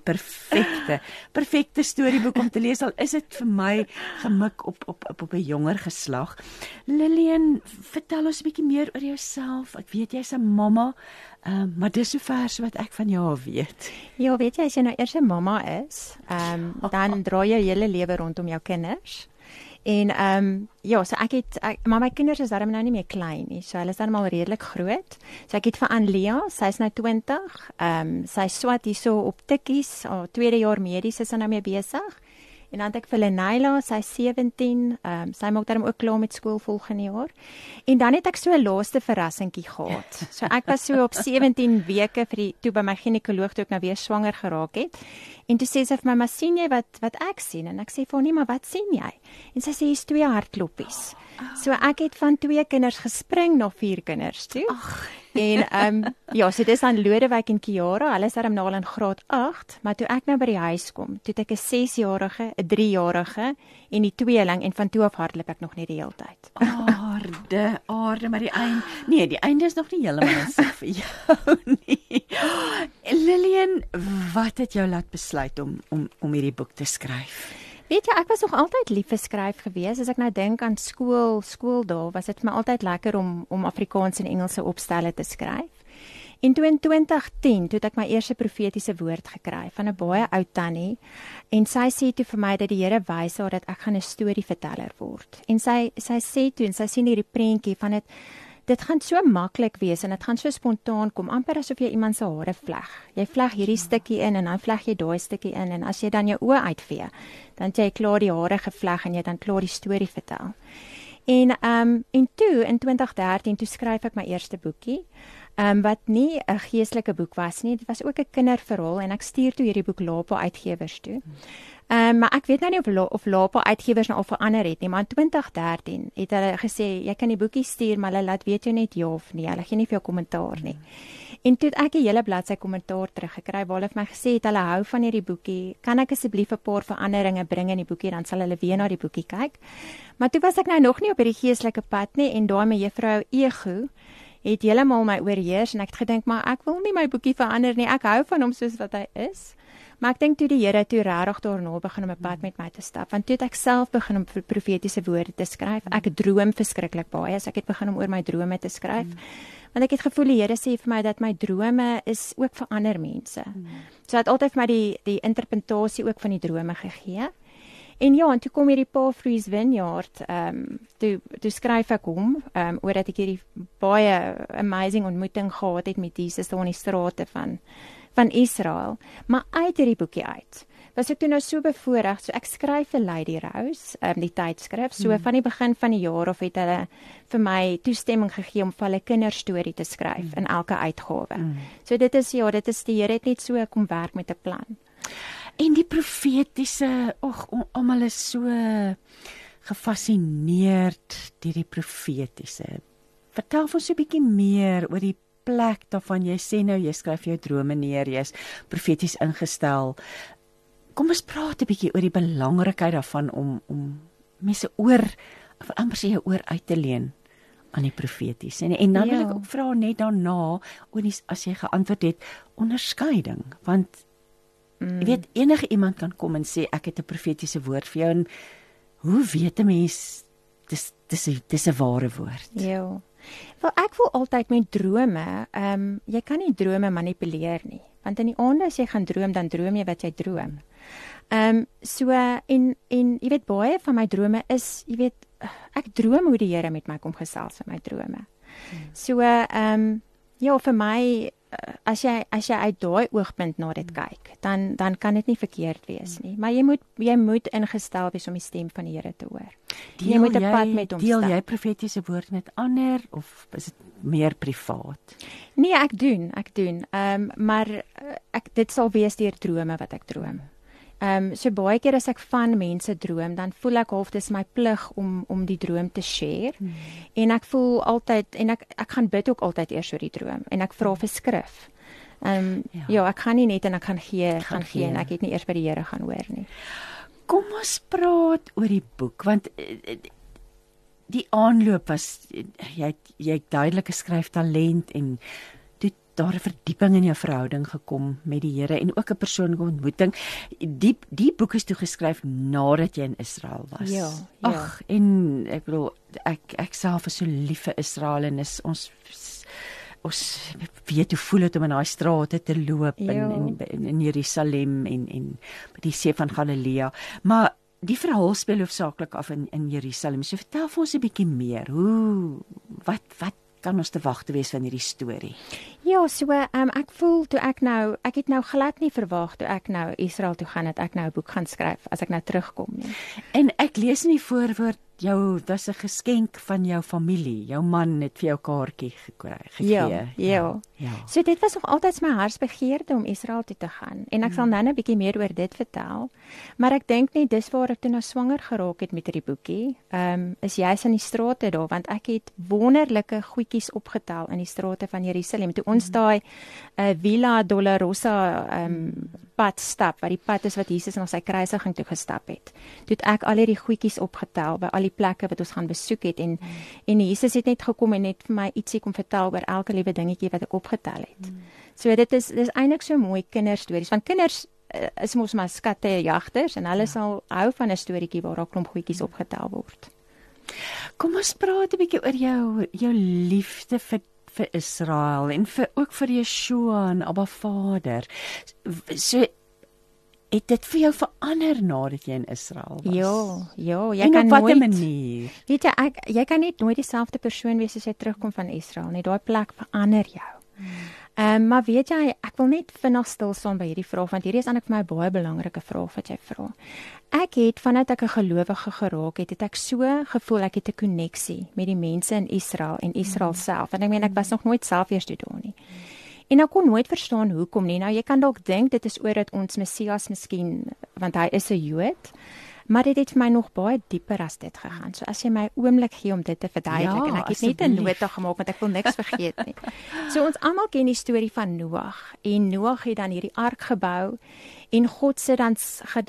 perfekte storieboek om te lees. Al is dit vir my gemik op 'n jonger geslag. Lillian, vertel ons 'n bietjie meer oor jouself. Ek weet jy's 'n mamma, maar dis so ver so wat ek van jou weet. Ja, weet jy, as jy nou eers 'n mamma is, dan draai jy hele lewe rondom jou kinders. En so maar my kinders is darm nou nie meer klein nie, so hulle is dan al redelik groot. So ek het vir Anlia, sy is nou 20, sy swat hierso op tikkies, 2de jaar medies is sy nou mee besig. En dan het ek vir Lenaila, sy is 17, sy maak daarom ook klaar met skool volgende jaar. En dan het ek so 'n laaste verrassingkie gehad. So ek was so op 17 weke toe by my ginekoloog toe ek nou weer swanger geraak het. En toe sê sy vir my, maar sien jy wat ek sien? En ek sê vir haar, nee, maar wat sien jy? En sy sê, hier's 2 hartkloppies. So ek het van 2 kinders gespring na 4 kinders toe. En so dis aan Lodewyk en Kiara, hulle is daarom nou al in graad 8, maar toe ek nou by die huis kom, toe het ek 'n 6-jarige, 'n 3-jarige en die tweeling, en van toe af hardloop ek nog net die hele tyd. Aarde, maar die einde is nog nie heeltemal sig vir jou nie. Lillian, wat het jou laat besluit om hierdie boek te skryf? Weet jy, ek was nog altyd lief vir skryf gewees. As ek nou dink aan skooldae, was dit vir my altyd lekker om Afrikaans en Engelse opstelle te skryf. En toe in 2010, toe het ek my eerste profetiese woord gekry van 'n baie ou tannie, en sy sê toe vir my dat die Here wys haar dat ek gaan 'n storieverteller word. En sy sê toe, en sy sien hierdie prentjie van dit gaan so maklik wees en dit gaan so spontaan kom, amper asof jy iemand se hare vleg. Jy vleg hierdie stukkie in en dan vleg jy daai stukkie in, en as jy dan jou oë uitvee, dan het jy klaar die hare gevleg en jy dan klaar die storie vertel. En toe in 2013 toe skryf ek my eerste boekie, wat nie 'n geestelike boek was nie, dit was ook 'n kinderverhaal, en ek stuur toe hierdie boek Lapa Uitgewers toe. Maar ek weet nou nie of Lapa Uitgewers nou al verander het nie, maar in 2013 het hulle gesê, jy kan die boekie stuur, maar hulle laat weet jou net ja of nee, hulle gee nie vir jou kommentaar nie. En toe het ek 'n hele bladsy kommentaar teruggekry, waar hulle vir my gesê het, hulle hou van hierdie boekie, kan ek asseblief 'n paar veranderinge bring in die boekie, dan sal hulle weer na die boekie kyk. Maar toe was ek nou nog nie op hierdie geestelike pad nie, en daai my juffrou ego het heeltemal my oorheers, en ek het gedink, maar ek wil nie my boekie verander nie, ek hou van hom soos wat hy is. Maar ek dink toe die Here toe regtig daarna begin om 'n pad met my te stap, want toe het ek self begin om profetiese woorde te skryf. Ek droom verskriklik baie, so ek het begin om oor my drome te skryf. Want ek het gevoel die Here sê vir my dat my drome is ook vir ander mense. So hy het altyd vir my die interpretasie ook van die drome gegee. En ja, en toe kom hierdie Paul Frees Vineyard, toe skryf ek hom, oor dat ek hierdie baie amazing ontmoeting gehad het met Jesus daar in die strate van Israel. Maar uit hierdie boekie uit, was ek toe nou so bevoorreg, so ek skryf vir Lady Rose, die tydskrif, so van die begin van die jaar of het hulle vir my toestemming gegee om vir hulle kinderstorie te skryf in elke uitgawe. So dit is die Here het net so kom werk met 'n plan. En die profetiese, almal is so gefassineerd deur die profetiese. Vertel ons 'n bietjie meer oor die plek daarvan. Jy sê nou jy skryf jou drome neer, jy's profeties ingestel. Kom ons praat 'n bietjie oor die belangrikheid daarvan om mense amper sê jou oor uit te leen aan die profetiese. En dan wil ek ook vra net daarna, as jy geantwoord het, onderskeiding, want jy weet, enige iemand kan kom en sê, ek het 'n profetiese woord vir jou, en hoe weet 'n mens, dis 'n ware woord? Ja, wel ek voel altyd met drome, jy kan nie drome manipuleer nie, want in die aande as jy gaan droom, dan droom jy wat jy droom. So, en jy weet, baie van my drome is, jy weet, ek droom hoe die Here met my kom gesels in my drome. So, ja, vir my, as jy uit daai oogpunt na dit kyk, dan kan dit nie verkeerd wees nie. Maar jy moet ingestel wees om die stem van die Here te hoor. Jy moet 'n pad met hom stap. Deel jy profetiese woord met ander, of is dit meer privaat? Nee, ek doen. Maar dit sal wees deur drome wat ek droom. So baie keer as ek van mense droom, dan voel ek half dis my plig om die droom te share. En ek voel altyd, en ek gaan bid ook altyd eers oor die droom, en ek vra vir skrif. Ja, ek gaan nie net en ek gaan gee, en ek het nie eers by die Here gaan hoor nie. Kom ons praat oor die boek, want die aanloop was, jy het duidelike skryftalent, en daar 'n verdieping in jou verhouding gekom met die Here, en ook 'n persoonlike ontmoeting. Die boek is toe geskryf nadat jy in Israel was. Ja. Ag, en ek bedoel, ek self is so lief vir Israel, en ons weet hoe voel dit om in daai strate te loop in Jerusalem en by die see van Galilea. Maar die verhaal speel hoofsaaklik af in Jerusalem. So vertel vir ons 'n bietjie meer. Wat kan ons te wag te wees van hierdie storie? Ja, so ek voel ek het nou glad nie verwag toe ek nou Israel toe gaan dat ek nou 'n boek gaan skryf as ek nou terugkom nie. En ek lees in die voorwoord, dis 'n geskenk van jou familie. Jou man het vir jou kaartjie gegee. Ja. So dit was nog altyd my hartsbegeerte om Israel toe te gaan. En ek sal nou 'n bietjie meer oor dit vertel. Maar ek dink net dis waar ek toe nou swanger geraak het met hierdie boekie. Is juis in die strate daar, want ek het wonderlike goedjies opgetel in die strate van Jerusalem. Toe ons daai Via Dolorosa pad stap, wat die pad is wat Jesus na sy kruisiging toe gestap het. Toe het ek al hierdie goedjies opgetel by al die plekke wat ons gaan besoek het, en Jesus het net gekom en net vir my ietsie kom vertel oor elke liewe dingetjie wat ek opgetel het. So dit is eintlik so mooi kinderstories, want kinders is mos maar skattejagters, en hulle sal hou van 'n storieetjie waar daar klomp goedjies opgetel word. Kom ons praat 'n bietjie oor jou liefde vir Israel, en ook vir Yeshua en Abba Vader. So, het dit vir jou verander nadat jy in Israel was? Ja, jy en kan op watter nooit, manier? Weet jy kan net nooit dieselfde persoon wees as jy terugkom van Israel nie. Daai plek verander jou. Maar weet jy, ek wil net vinnig stil staan by hierdie vraag, want hierdie is eintlik vir my 'n baie belangrike vraag wat jy vra. Ek het, vandat ek 'n gelowige geraak het ek so gevoel ek het 'n koneksie met die mense in Israel en Israel self. En ek was nog nooit self eers toe daar nie. En ek kon nooit verstaan hoekom nie. Nou, jy kan dalk dink dit is oor dat ons Messias miskien, want hy is 'n Jood, maar dit het vir my nog baie dieper as dit gegaan. So as jy my oomblik gee om dit te verduidelik, en ek het net 'n nota gemaak want ek wil niks vergeet nie. So ons almal ken die storie van Noag, en Noag het dan hierdie ark gebou, en God sit dan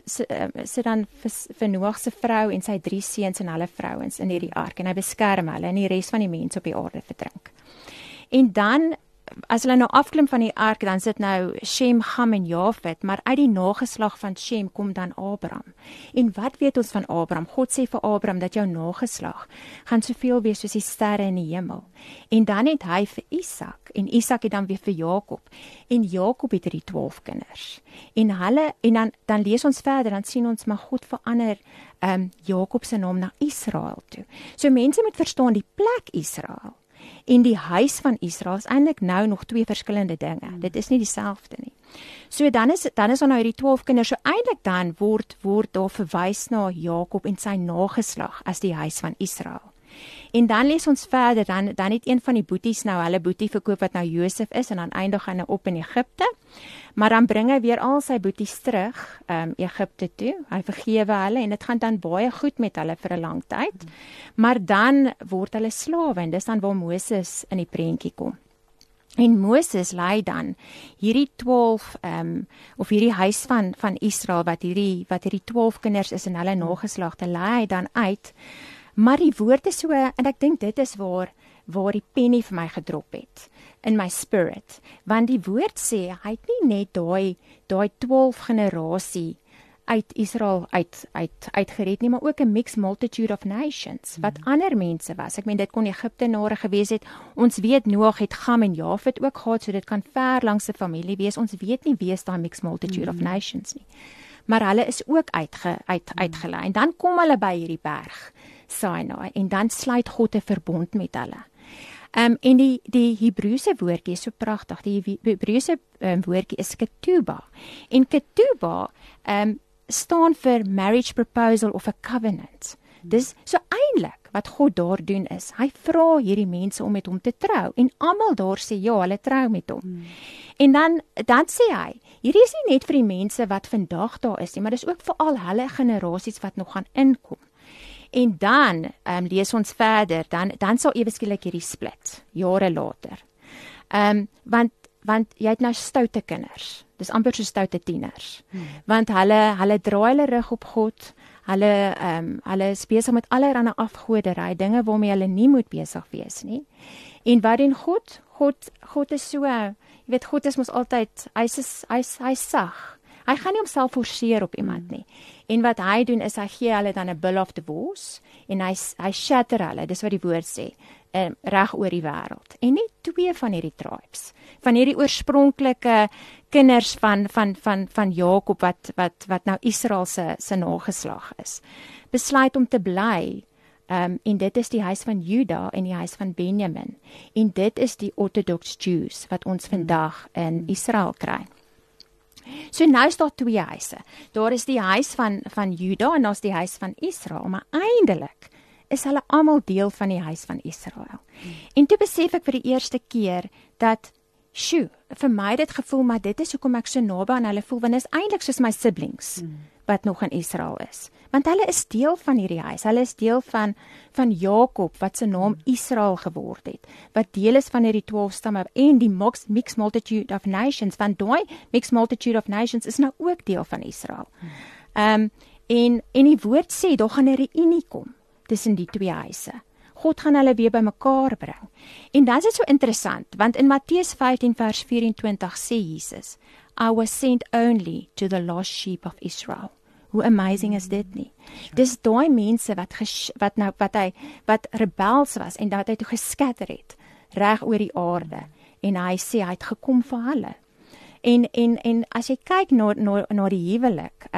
vir Noag se vrou en sy 3 seuns en hulle vrouens in hierdie ark, en hy beskerm hulle en die res van die mense op die aarde verdrink. En dan as hulle nou afklim van die ark, dan sit nou Shem, Ham en Jafet, maar uit die nageslag van Shem kom dan Abraham. En wat weet ons van Abraham? God sê vir Abraham dat jou nageslag gaan soveel wees soos die sterre in die hemel. En dan het hy vir Isak, en Isak het dan weer vir Jakob. En Jakob het die 12 kinders. En dan lees ons verder, dan sien ons maar God verander Jakob se naam na Israel toe. So mense moet verstaan die plek Israel en die huis van Israel is eintlik nou nog 2 verskillende dinge. Dit is nie dieselfde nie. So dan is daar nou hierdie 12 kinders. So eintlik dan word daar verwys na Jakob en sy nageslag as die huis van Israel. En dan lees ons verder, dan het een van die boeties nou hulle boetie verkoop wat nou Josef is en dan eindig hy nou op in Egipte. Maar dan bring hy weer al sy boeties terug Egipte toe. Hy vergewe hulle en dit gaan dan baie goed met hulle vir 'n lang tyd. Maar dan word hulle slawe en dis dan waar Moses in die prentjie kom. En Moses lei dan hierdie 12 of hierdie huis van Israel wat hierdie 12 kinders is en hulle nageslagte lei hy dan uit. Maar die woord is so, en ek dink dit is waar die pennie vir my gedrop het, in my spirit. Want die woord sê, hy het nie net daai 12 generasie uit Israel uitgered nie, maar ook 'n mixed multitude of nations, wat ander mense was. Ek meen, dit kon Egiptenare gewees het. Ons weet Noag het Ham en Jafet ook gehad, so dit kan ver langs 'n familie wees. Ons weet nie wie is daai mixed multitude of nations nie. Maar hulle is ook uitgelei. En dan kom hulle by hierdie berg Sinai en dan sluit God 'n verbond met hulle. En die Hebreëse woordjie is so pragtig. Die Hebreëse woordjie is ketubah. En ketubah staan vir marriage proposal of a covenant. Dis so eintlik wat God daar doen is, hy vra hierdie mense om met hom te trou en almal daar sê ja, hulle trou met hom. En dan sê hy, hierdie is nie net vir die mense wat vandag daar is nie, maar dis ook vir al hulle generasies wat nog gaan inkom. En dan lees ons verder, dan sal ewe skielik hierdie split, jare later. Want jy het nou stoute kinders, dis amper so stoute tieners, want hulle draai hulle rug op God, hulle is besig met allerlei afgoderry, dinge waarmee hulle nie moet besig wees nie. En wat doen God? God is so, jy weet, God is mos altyd, hy sag. Hy gaan nie homself forceer op iemand nie. En wat hy doen is, hy gee hulle dan 'n bill of divorce, en hy shatter hulle, dis wat die woord sê, reg oor die wêreld. En net 2 van hierdie tribes, van hierdie oorspronklike kinders van Jakob, wat nou Israel se nageslag is, besluit om te bly, en dit is die huis van Juda en die huis van Benjamin. En dit is die Orthodox Jews, wat ons vandag in Israel kry. So nou is daar 2 huise. Daar is die huis van Juda en daar is die huis van Israel, maar eindelik is hulle almal deel van die huis van Israel. En toe besef ek vir die eerste keer dat, vir my dit gevoel, maar dit is hoekom ek so naby aan hulle voel, want dit is eintlik soos my siblings, wat nog in Israel is. Want hulle is deel van hierdie huis, hulle is deel van Jakob, wat sy naam Israel geword het, wat deel is van hierdie 12 stamme, en die mixed multitude of nations, want daai mixed multitude of nations is nou ook deel van Israel. En die woord sê, daar gaan 'n reunie kom, tussen die 2 huise. God gaan hulle weer bymekaar bring. En dan is dit so interessant, want in Matteus 15 vers 24 sê Jesus, I was sent only to the lost sheep of Israel. Hoe amazing is dit nie? Dis daai mense wat rebels was en dat hy toe geskatter het reg oor die aarde, en hy sê hy het gekom vir hulle. En as jy kyk na die huwelik,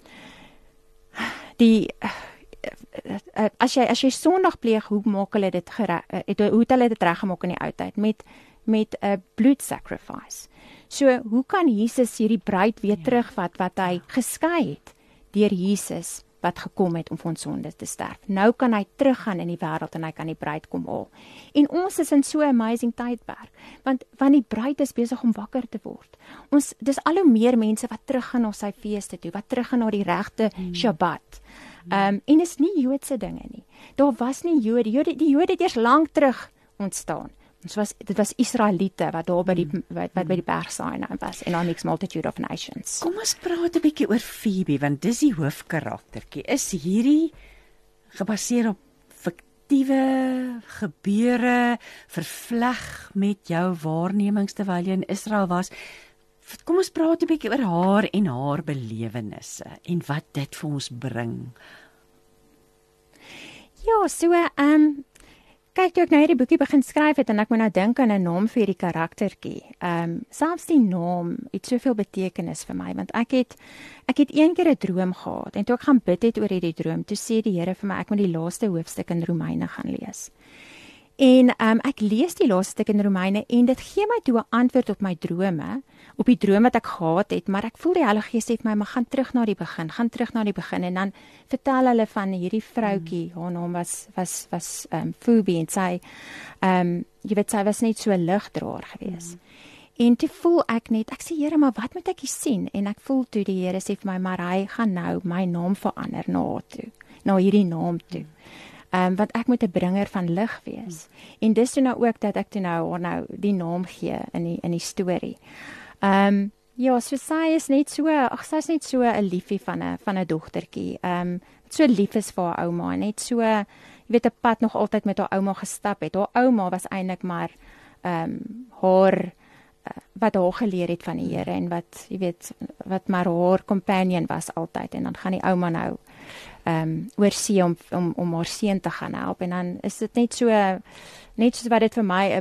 as jy Sondag pleeg, hoe maak hulle dit hoe het hulle dit reggemaak in die ou tyd met 'n bloed sacrifice. So hoe kan Jesus hierdie bruid weer terugvat wat hy geskei het deur Jesus wat gekom het om vir ons sonde te sterf. Nou kan hy teruggaan in die wêreld en hy kan die bruid kom haal. En ons is in so 'n amazing tydperk, want die bruid is besig om wakker te word. Dis al hoe meer mense wat teruggaan na sy feeste toe, wat teruggaan na die regte Shabbat. En is nie Joodse dinge nie. Daar was nie Jode. Die Jode het eers lank terug ontstaan. Dit was Israeliete wat daar by die berg Sinai was, en daai mixed multitude of nations. Kom ons praat 'n bietjie oor Phoebe, want dis die hoofkaraktertjie. Is hierdie gebaseer op negatiewe gebeure vervleg met jou waarnemings terwyl jy in Israel was? Kom ons praat 'n bietjie oor haar en haar belewennisse en wat dit vir ons bring. Ja, so kyk, toe ek nou hierdie boekie begin skryf het en ek moet nou dink aan 'n naam vir hierdie karaktertjie. Selfs die naam het soveel betekenis vir my, want ek het een keer 'n droom gehad en toe ek gaan bid het oor hierdie droom, toe sê die Here vir my ek moet die laaste hoofstuk in Romeine gaan lees. En ek lees die laaste stuk in Romeine en dit gee my toe 'n antwoord op my drome, op die droom wat ek gehad het, maar ek voel die Heilige Gees sê vir my, maar gaan terug na die begin en dan vertel hulle van hierdie vroutjie, haar naam was Phoebe en sy jy weet sy was net so 'n ligdraer gewees. En toe voel ek net, ek sê Here, maar wat moet ek hier sien? En ek voel toe die Here sê vir my, maar hy gaan nou my naam verander na haar toe, na hierdie naam toe. Want ek moet 'n bringer van lig wees. En dis toe nou ook dat ek toe nou die naam gee in die storie. Ja, so sy is net so, sy's net so 'n liefie van 'n dogtertjie. So lief is vir haar ouma, net so, jy weet 'n pad nog altyd met haar ouma gestap het. Haar ouma was eintlik maar haar wat haar geleer het van die Here en wat jy weet wat maar haar companion was altyd en dan gaan die ouma nou oor see om haar seun te gaan help en dan is dit net so wat dit vir my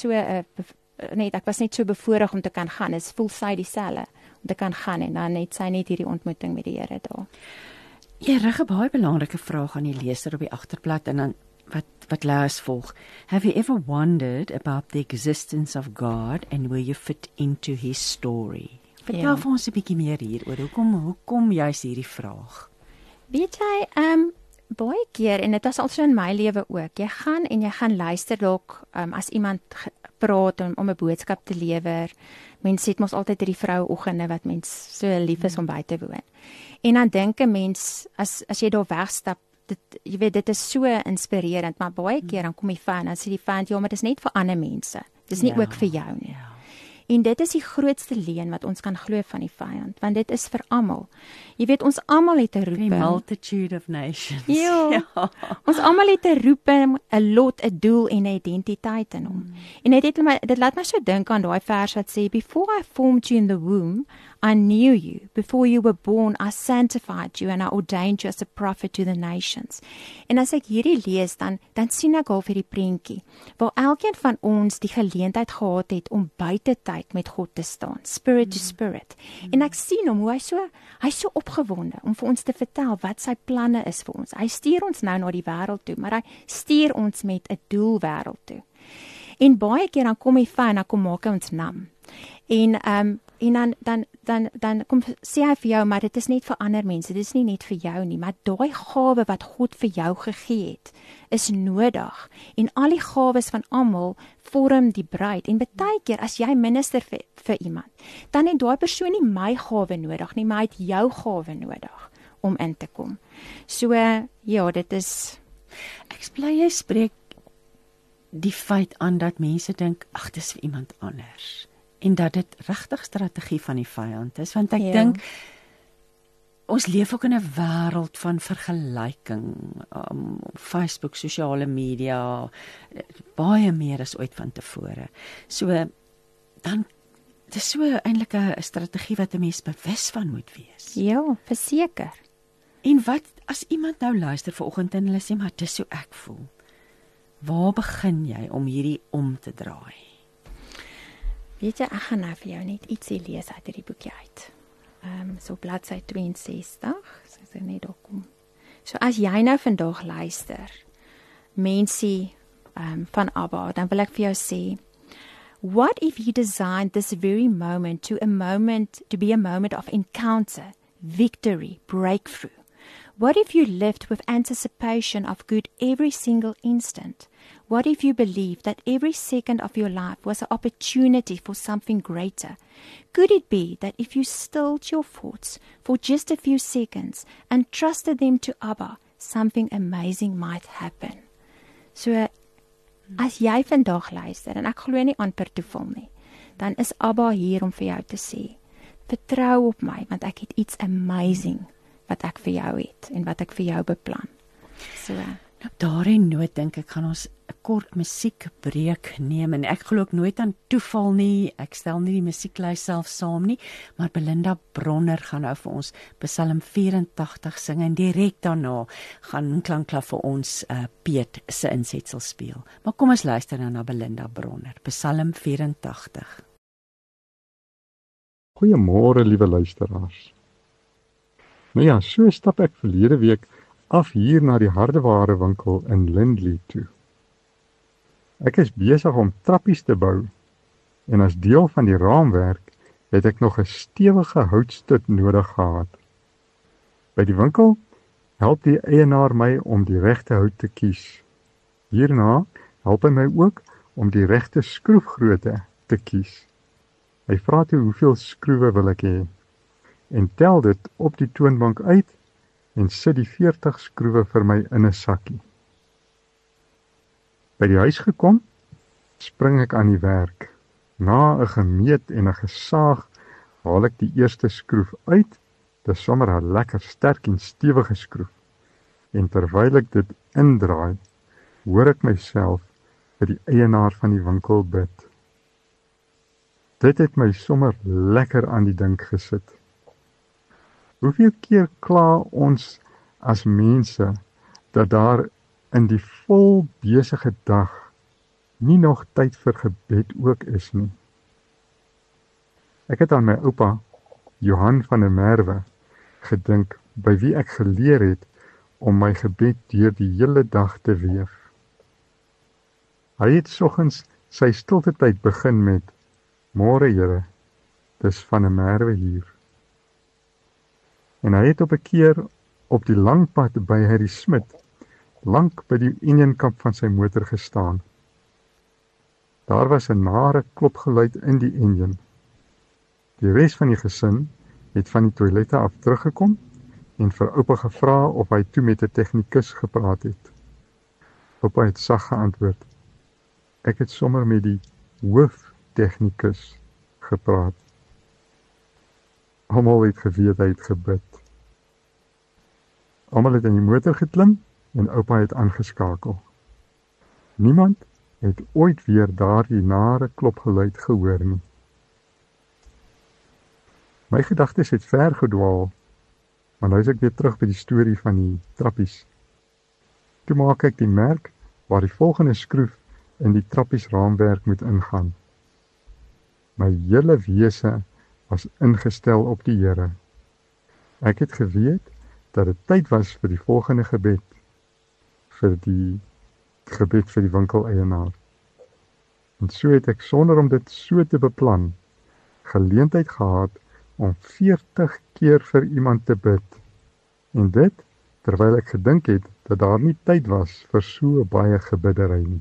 ek was net so bevoorreg om te kan gaan. Dit voel sy dieselfde om te kan gaan en dan net sy net hierdie ontmoeting met die Here daar. Jy rig 'n baie belangrike vraag aan die leser op die agterblad en dan wat lees volg. Have you ever wondered about the existence of God and where you fit into his story? Vertel vir ons 'n bietjie meer hieroor. Hoekom juist hierdie vraag? Weet jy, baie keer en dit was al so in my lewe ook. Jy gaan luister dalk as iemand praat om 'n boodskap te lewer. Mense het mos altyd hierdie vrouoggende wat mens so lief is om by te woon. En dan dink 'n mens as jy daar wegstap, jy weet dit is so inspirerend, maar baie keer dan kom die fan en sê die fan, ja, maar dit is net vir ander mense. Dis nie ook vir jou nie. Ja. En dit is die grootste leuen wat ons kan glo van die vyand, want dit is vir almal. Jy weet ons almal het 'n roeping. The multitude of nations. Ja. Ons almal het 'n roeping, 'n lot, 'n doel en 'n identiteit in hom. En dit laat my so dink aan daai vers wat sê, before I formed you in the womb, I knew you. Before you were born, I sanctified you and I ordained you as a prophet to the nations. En as ek hierdie lees, dan sien ek al vir die prentjie, waar elkeen van ons die geleentheid gehad het om buite tyd met God te staan, spirit to spirit. En ek sien hom, hoe hy so opgewonde om vir ons te vertel wat sy planne is vir ons. Hy stuur ons nou na die wêreld toe, maar hy stuur ons met 'n doel wêreld toe. En baie keer dan kom hy van, dan kom maak hy ons nam. En dan kom sê hy vir jou, maar dit is net vir ander mense, dit is nie net vir jou nie, maar daai gawe wat God vir jou gegee het, is nodig. En al die gawes van almal vorm die bruid. En baie keer as jy minister vir iemand, dan het daai persoon nie my gawe nodig nie, maar hy het jou gawe nodig om in te kom. So ja, dit is ek bly jy spreek die feit aan dat mense dink, ag, dis vir iemand anders. En dat dit regtig strategie van die vyand is, want ek dink ons leef ook in 'n wêreld van vergelyking, Facebook, sosiale media, baie meer as ooit van tevore. So dan dis so eintlik 'n strategie wat 'n mens bewus van moet wees. Ja, verseker. En wat as iemand nou luister vanoggend en hulle sê, maar dis so ek voel. Waar begin jy om hierdie om te draai? Weet jy, ek gaan nou vir jou net ietsie lees uit hierdie boekie uit. So bladsy 62, so as ek net daar kom. So as jy nou vandag luister, mensie van Abba, dan wil ek vir jou sê, what if you designed this very moment to be a moment of encounter, victory, breakthrough? What if you lived with anticipation of good every single instant? What if you believed that every second of your life was an opportunity for something greater? Could it be that if you stilled your thoughts for just a few seconds and trusted them to Abba, something amazing might happen? So, as jy vandag luister, en ek glo nie amper toeval nie, dan is Abba hier om vir jou te sê, vertrou op my, want ek het iets amazing wat ek vir jou het, en wat ek vir jou beplan. So, Op daardie noot dink ek gaan ons 'n kort musiekbreek neem en ek glo ook nooit aan toeval nie. Ek stel nie die musieklys self saam nie, maar Belinda Bronner gaan nou vir ons Psalm 84 sing en direk daarna gaan Klanklaf vir ons Piet se insetsel speel. Maar kom ons luister nou na Belinda Bronner, Psalm 84. Goeiemôre liewe luisteraars. Nou ja, so stap ek verlede week af hier na die hardewarewinkel in Lindley toe. Ek is besig om trappies te bou en as deel van die raamwerk het ek nog 'n stewige houtstut nodig gehad. By die winkel help die eienaar my om die regte hout te kies. Hierna help hy my ook om die regte skroefgrootte te kies. Hy vra toe hoeveel skroewe wil ek hê en tel dit op die toonbank uit en sit die 40 skroewe vir my in 'n sakkie. By die huis gekom, spring ek aan die werk. Na 'n gemeet en 'n gesaag haal ek die eerste skroef uit. Dis sommer 'n lekker sterk en stewige skroef. En terwyl ek dit indraai, hoor ek myself vir die eienaar van die winkel bid. Dit het my sommer lekker aan die dink gesit. Hoeveel keer kla ons as mense dat daar in die vol besige dag nie nog tyd vir gebed ook is nie. Ek het aan my oupa, Johan van der Merwe, gedink by wie ek geleer het om my gebed deur die hele dag te weef. Hy het soggens sy stiltetyd begin met: "Môre Here, dis van der Merwe hier." En hy het op 'n keer op die lang pad by Harry Smit, lank by die enjinkamp van sy motor gestaan. Daar was 'n nare klopgeluid in die enjin. Die res van die gesin het van die toilette af teruggekom en vir oupa gevra of hy toe met 'n tegnikus gepraat het. Oupa het sag geantwoord: "Ek het sommer met die hooftegnikus gepraat." Almal het geweet hy het gebid. Almal het in die motor geklim en oupa het aangeskakel. Niemand het ooit weer daardie nare klopgeluid gehoor nie. My gedagtes het ver gedwaal, maar nou is ek weer terug by die storie van die trappies. Toe maak ek die merk waar die volgende skroef in die trappies raamwerk moet ingaan. My hele wese was ingestel op die Here. Ek het geweet dat dit tyd was vir die volgende gebed, vir die winkeleienaar. En so het ek sonder om dit so te beplan, geleentheid gehad om 40 keer vir iemand te bid. En dit terwyl ek gedink het dat daar nie tyd was vir so baie gebiddery nie.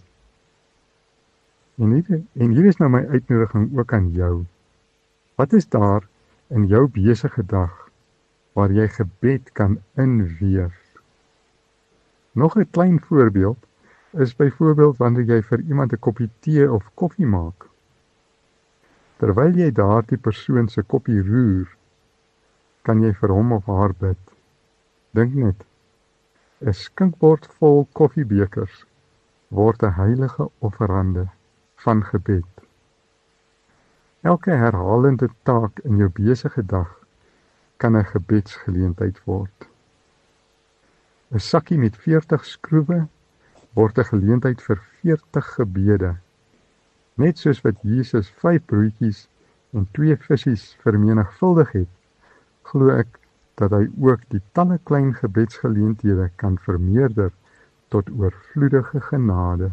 En hier is nou my uitnodiging ook aan jou. Wat is daar in jou besige dag waar jy gebed kan inweef? Nog 'n klein voorbeeld is byvoorbeeld wanneer jy vir iemand 'n koppie tee of koffie maak. Terwyl jy daardie persoon se koppie roer, kan jy vir hom of haar bid. Dink net, 'n skinkbord vol koffiebekers word 'n heilige offerande van gebed. Elke herhalende taak in jou besige dag kan 'n gebedsgeleentheid word. 'n Sakkie met 40 skroewe word 'n geleentheid vir 40 gebede. Net soos wat Jesus 5 broodjies en 2 visse vermenigvuldig het, glo ek dat hy ook die talle klein gebedsgeleenthede kan vermeerder tot oorvloedige genade.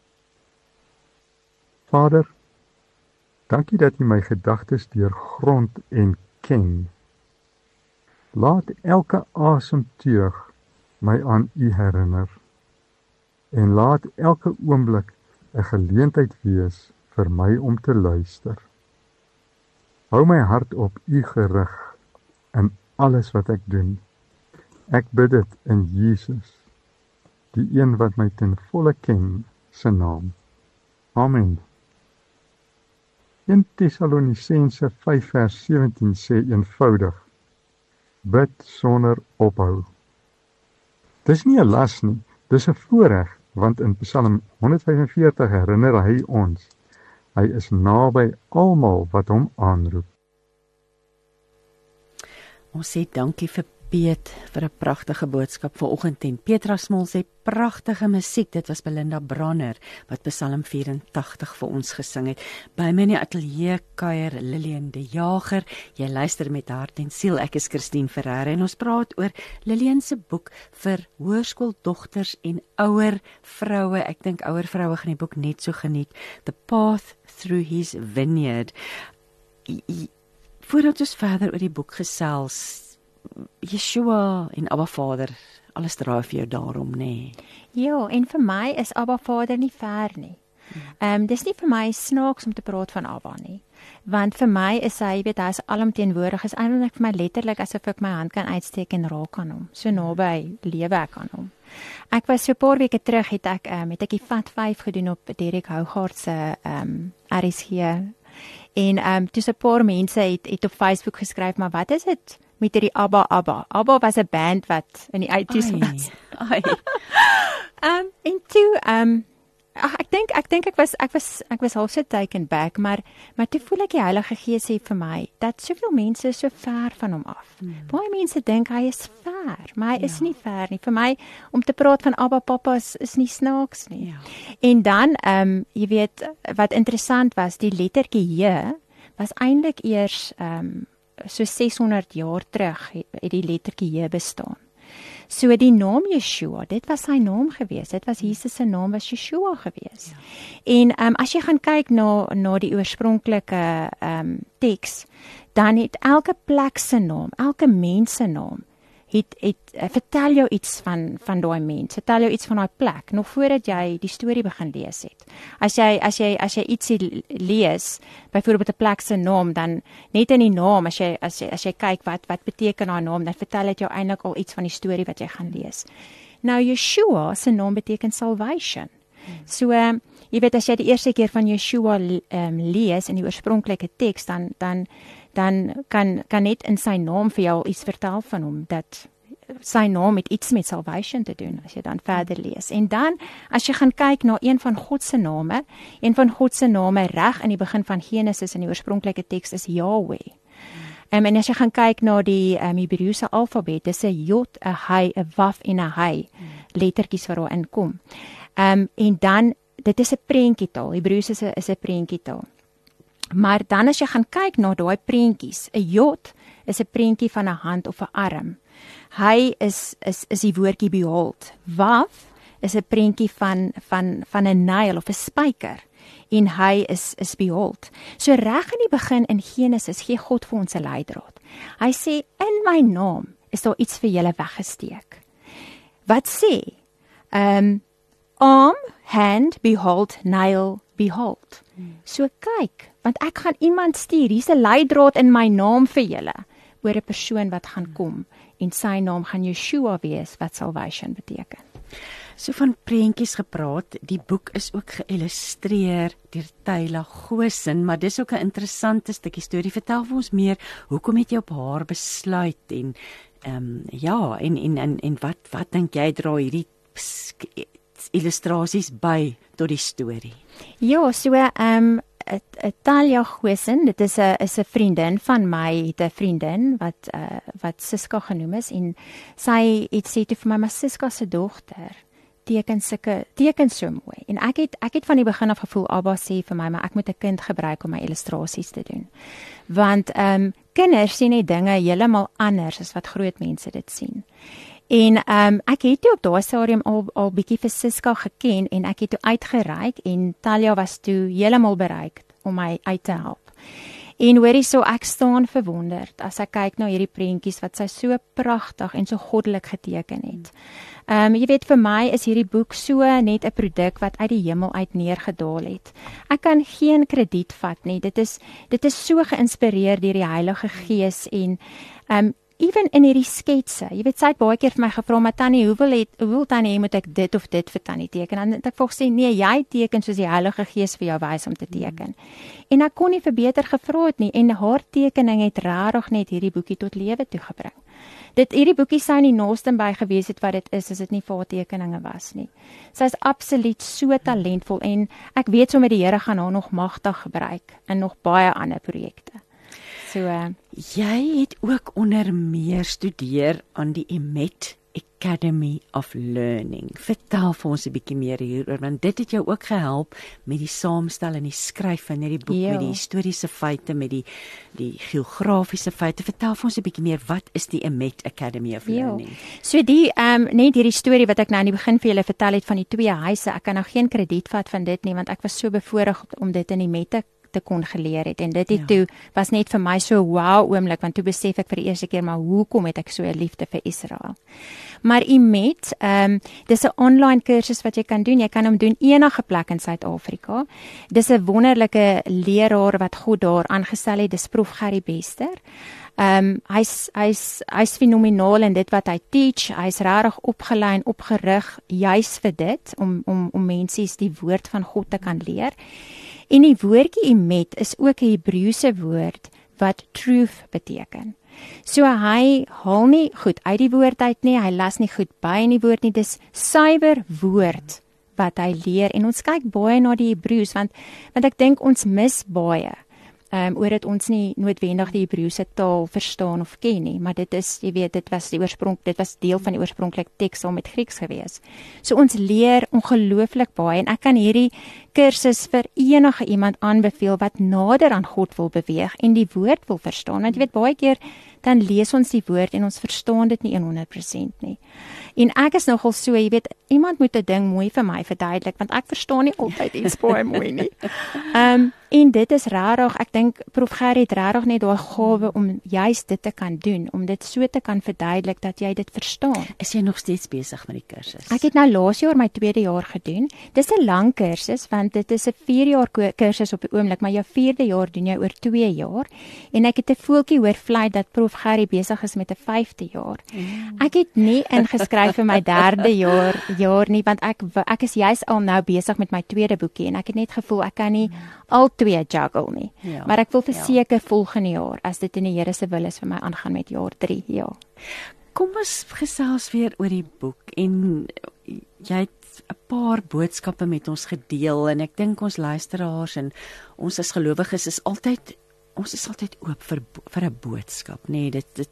Vader, dankie dat U my gedagtes deurgrond en ken. Laat elke asemteug my aan U herinner en laat elke oomblik 'n geleentheid wees vir my om te luister. Hou my hart op U gerig in alles wat ek doen. Ek bid dit in Jesus, die een wat my ten volle ken, se naam. Amen. 1 Tessalonisense 5 vers 17 sê eenvoudig: bid sonder ophou. Dis nie 'n las nie, Dis 'n voorreg, want in Psalm 145 herinner hy ons, hy is naby almal wat hom aanroep. Ons sê dankie vir Piet vir 'n pragtige boodskap vanoggend en Petra Smol sê pragtige musiek. Dit was Belinda Bronner wat Psalm 84 vir ons gesing het. By my in die ateljee kuier Lillian de Jager. Jy luister met hart en siel. Ek is Christine Ferreira en ons praat oor Lillian se boek vir hoërskooldogters en ouer vroue. Ek dink ouer vroue gaan die boek net so geniet. The Path Through His Vineyard. Voordat ons verder oor die boek gesels, Yeshua en Abba Vader, alles draai vir jou daarom, nê? Ja, en vir my is Abba Vader nie ver nie. Dis nie vir my snaaks om te praat van Abba nie. Want vir my is hy, weet hy is alomteenwoordig, is eintlik vir my letterlik asof ek my hand kan uitsteek en raak aan hom. So naby lewe ek aan hom. Ek was so 'n paar weke terug het ek die Vat 5 gedoen op Derek Hougaard se RSG. En toe 'n paar mense het op Facebook geskryf, maar wat is dit met hierdie Abba? Abba was 'n band wat in die 80s was. En toe ek dink ek was half so taken back, maar toe voel ek die Heilige Gees sê vir my dat soveel mense so ver van hom af. Baie mense dink hy is ver, maar hy is nie ver nie. Vir my om te praat van Abba Papa is nie snaaks nie. Ja. En dan jy weet wat interessant was, die lettertjie J was eintlik eers so 600 jaar terug het die lettertjie J bestaan. So die naam Yeshua, dit was sy naam gewees. Dit was Jesus se naam, was Yeshua gewees. Ja. En as jy gaan kyk na die oorspronklike teks, dan het elke plek se naam, elke mens se naam vertel jou iets van daai mens, vertel jou iets van daai plek nog voordat jy die storie begin lees het. As jy ietsie lees, byvoorbeeld 'n plek se naam, dan net in die naam, as jy kyk wat beteken daai naam, dan vertel dit jou eintlik al iets van die storie wat jy gaan lees. Nou Yeshua se naam beteken salvation. So jy weet as jy die eerste keer van Yeshua lees in die oorspronklike teks, dan kan net in sy naam vir jou iets vertel van hom, dat sy naam het iets met salvation te doen, as jy dan verder lees. En dan, as jy gaan kyk na een van God se name reg in die begin van Genesis in die oorspronklike teks is Yahweh. En as jy gaan kyk na die Hebreëse alfabet, dis 'n Jod, 'n Hy, 'n Waf en 'n Hy, lettertjies wat daarin kom. En dan, dit is 'n prentjietaal, Hebreëus is 'n prentjietaal. Maar dan as jy gaan kyk na daai prentjies, 'n Jod is 'n prentjie van 'n hand of 'n arm. Hy is die woordjie behold. Waf is 'n prentjie van 'n nail of 'n spyker. En hy is behold. So reg in die begin in Genesis gee God vir ons 'n leidraad. Hy sê in my naam is daar iets vir julle weggesteek. Wat sê? Arm, hand, behold, nail, behold. So kyk, want ek gaan iemand stuur, hier's 'n leidraad in my naam vir julle, oor 'n persoon wat gaan kom, en sy naam gaan Yeshua wees, wat salvation beteken. So van prentjies gepraat, die boek is ook geïllustreer deur Tyla Goosen, maar dis ook 'n interessante stukkie storie. Vertel vir ons meer, hoekom het jy op haar besluit en wat dink jy dra hierdie illustrasies by tot die storie? Ja, so Tyla Goosen, dit is 'n vriendin van my, het 'n vriendin wat Siska genoem is, en sy het sê toe vir my, maar Siska se dogter teken so mooi. En ek het van die begin af gevoel, Abba sê vir my, maar ek moet 'n kind gebruik om my illustrasies te doen. Want kinders sien net dinge heeltemal anders as wat groot mense dit sien. En ek het toe op daai stadium al bietjie vir Siska geken, en ek het toe uitgereik, en Talia was toe heeltemal bereik om my uit te help. En hoorie, so ek staan verwonderd as ek kyk na hierdie prentjies wat sy so pragtig en so goddelik geteken het. Jy weet, vir my is hierdie boek so net 'n produk wat uit die hemel uit neergedaal het. Ek kan geen krediet vat nie. Dit is so geïnspireer deur die Heilige Gees, en Ewen in hierdie sketse, jy weet sy het baie keer vir my gevra, maar Tannie, hoeveel Tannie moet ek dit of dit vir Tannie teken? En dan het ek vir gesê, nee, jy teken soos die Heilige Gees vir jou wys om te teken. En ek kon nie vir beter gevra het nie, en haar tekening het rarig net hierdie boekie tot lewe toegebring. Hierdie boekie sou nie naaste by gewees het wat dit is, as dit nie vir haar tekeninge was nie. Sy is absoluut so talentvol, en ek weet sommer die Here gaan haar nog magtig gebruik, in nog baie ander projekte. So, jy het ook onder meer studeer aan die Emet Academy of Learning. Vertel vir ons 'n bietjie meer hieroor, want dit het jou ook gehelp met die saamstel en die skryf van hierdie boek, met die historiese feite, met die geografiese feite. Vertel vir ons 'n bietjie meer, wat is die Emet Academy of Learning? So net hierdie storie wat ek nou in die begin vir julle vertel het van die 2 huise, ek kan nou geen krediet vat van dit nie, want ek was so bevoorreg om dit in die Emet te kon geleer het, en dit toe was net vir my so wow oomblik, want toe besef ek vir die eerste keer, maar hoekom het ek so 'n liefde vir Israel? Maar Emet, dis 'n online kursus wat jy kan doen. Jy kan hom doen enige plek in Suid-Afrika. Dis 'n wonderlike leraar wat God daar aangestel het, dis Prof Gerry Bester. Hy's fenomenaal in dit wat hy teach. Hy's regtig opgelei en opgerig juis vir dit, om mense die woord van God te kan leer. En die woordjie Emet is ook 'n Hebreëse woord wat truth beteken. So hy haal nie goed uit die woord uit nie, hy las nie goed by in die woord nie, dis suiwer woord wat hy leer, en ons kyk baie na die Hebreëus, want ek dink ons mis baie, oor dat ons nie noodwendig die Hebreëse taal verstaan of ken nie, maar dit is, jy weet, dit was deel van die oorspronklike teks al met Grieks gewees. So ons leer ongelooflik baie, en ek kan hierdie kursus vir enige iemand aanbeveel wat nader aan God wil beweeg en die woord wil verstaan. Want jy weet, baie keer dan lees ons die woord en ons verstaan dit nie 100% nie. En ek is nogal so, jy weet, iemand moet 'n ding mooi vir my verduidelik, want ek verstaan nie altyd iets baie mooi nie. En dit is rarig, ek dink Prof Gerry het rarig net daai gawe om juist dit te kan doen, om dit so te kan verduidelik dat jy dit verstaan. Is jy nog steeds besig met die kursus? Ek het nou laas jaar my 2de jaar gedoen. Dis 'n lang kursus, want dit is 'n 4-jaar kursus op die oomblik, maar jou 4de jaar doen jy oor 2 jaar. En ek het 'n voeltjie hoor vlei dat Prof Gerry besig is met 'n 5de jaar. Ek het nie ingeskryf vir my 3de jaar nie, want ek is juis al nou besig met my 2de boekie, en ek het net gevoel ek kan nie al 2 juggle nie. Maar ek wil verseker volgende jaar, as dit in die Here se wil is, vir my aangaan met jaar 3, Kom ons gesels weer oor die boek, en jy het 'n paar boodskappe met ons gedeel, en ek dink ons luisteraars en ons as gelowiges is altyd oop vir 'n boodskap, nee,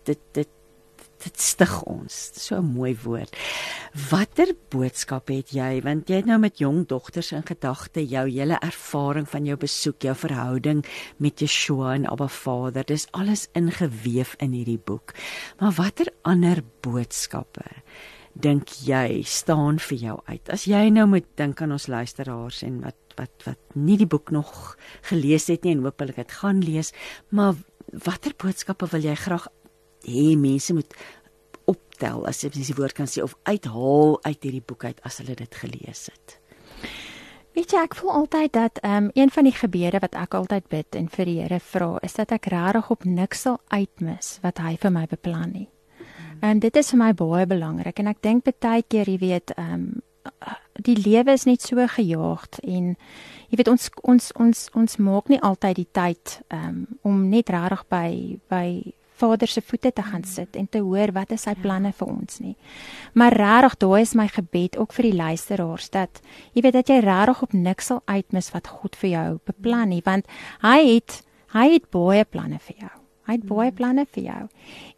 dit stig ons, so 'n mooi woord. Watter boodskap het jy, want jy het nou met jong dogters in gedagte, jou hele ervaring van jou besoek, jou verhouding met Yeshua en Abba Vader, dis alles ingeweef in hierdie boek. Maar watter ander boodskappe dink jy staan vir jou uit? As jy nou moet dink aan ons luisteraars en wat nie die boek nog gelees het nie en hopelik dit gaan lees, maar watter boodskappe wil jy graag hê mense moet optel, as jy die woord kan sê, of uithaal uit hierdie boek uit as hulle dit gelees het? Weet jy, ek voel altyd dat een van die gebede wat ek altyd bid en vir die Here vra, is dat ek regtig op niks sal uitmis wat hy vir my beplan nie. Dit is vir my baie belangrik, en ek dink baie keer, jy weet, die lewe is net so gejaagd, en jy weet, ons maak nie altyd die tyd om net regtig by Vader se voete te gaan sit en te hoor wat is sy planne vir ons nie. Maar regtig, daai is my gebed ook vir die luisteraars, dat jy weet dat jy regtig op niks sal uitmis wat God vir jou beplan nie, want hy het baie planne vir jou. Hy het baie planne vir jou.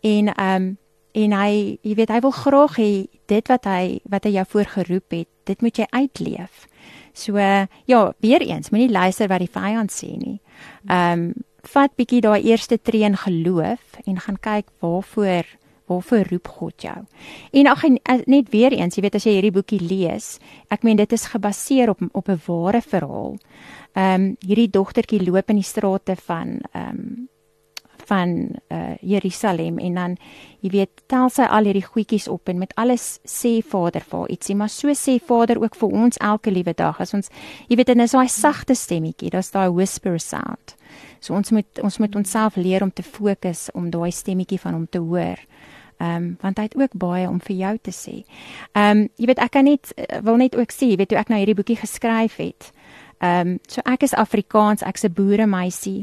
En hy, jy weet, hy wil graag hê dit wat hy jou voorgeroep het, dit moet jy uitleef. So weer eens, moenie luister wat die vyand sê nie. Vat bietjie daai eerste tree in geloof en gaan kyk waarvoor roep God jou. En net weer eens, jy weet, as jy hierdie boekie lees, ek meen dit is gebaseer op 'n ware verhaal. Hierdie dogtertjie loop in die strate van Jerusalem en dan, jy weet, tel sy al hierdie goedjies op en met alles sê Vader vir haar ietsie, maar so sê Vader ook vir ons elke liewe dag, as ons, jy weet, en is daai sagte stemmetjie, daar's daai whisper sound, so ons moet onsself leer om te fokus, om daai stemmetjie van hom te hoor, want hy het ook baie om vir jou te sê. Jy weet, ek wil net ook sê, jy weet, toe ek nou hierdie boekie geskryf het, so ek is Afrikaans, ek's 'n boeremeisie,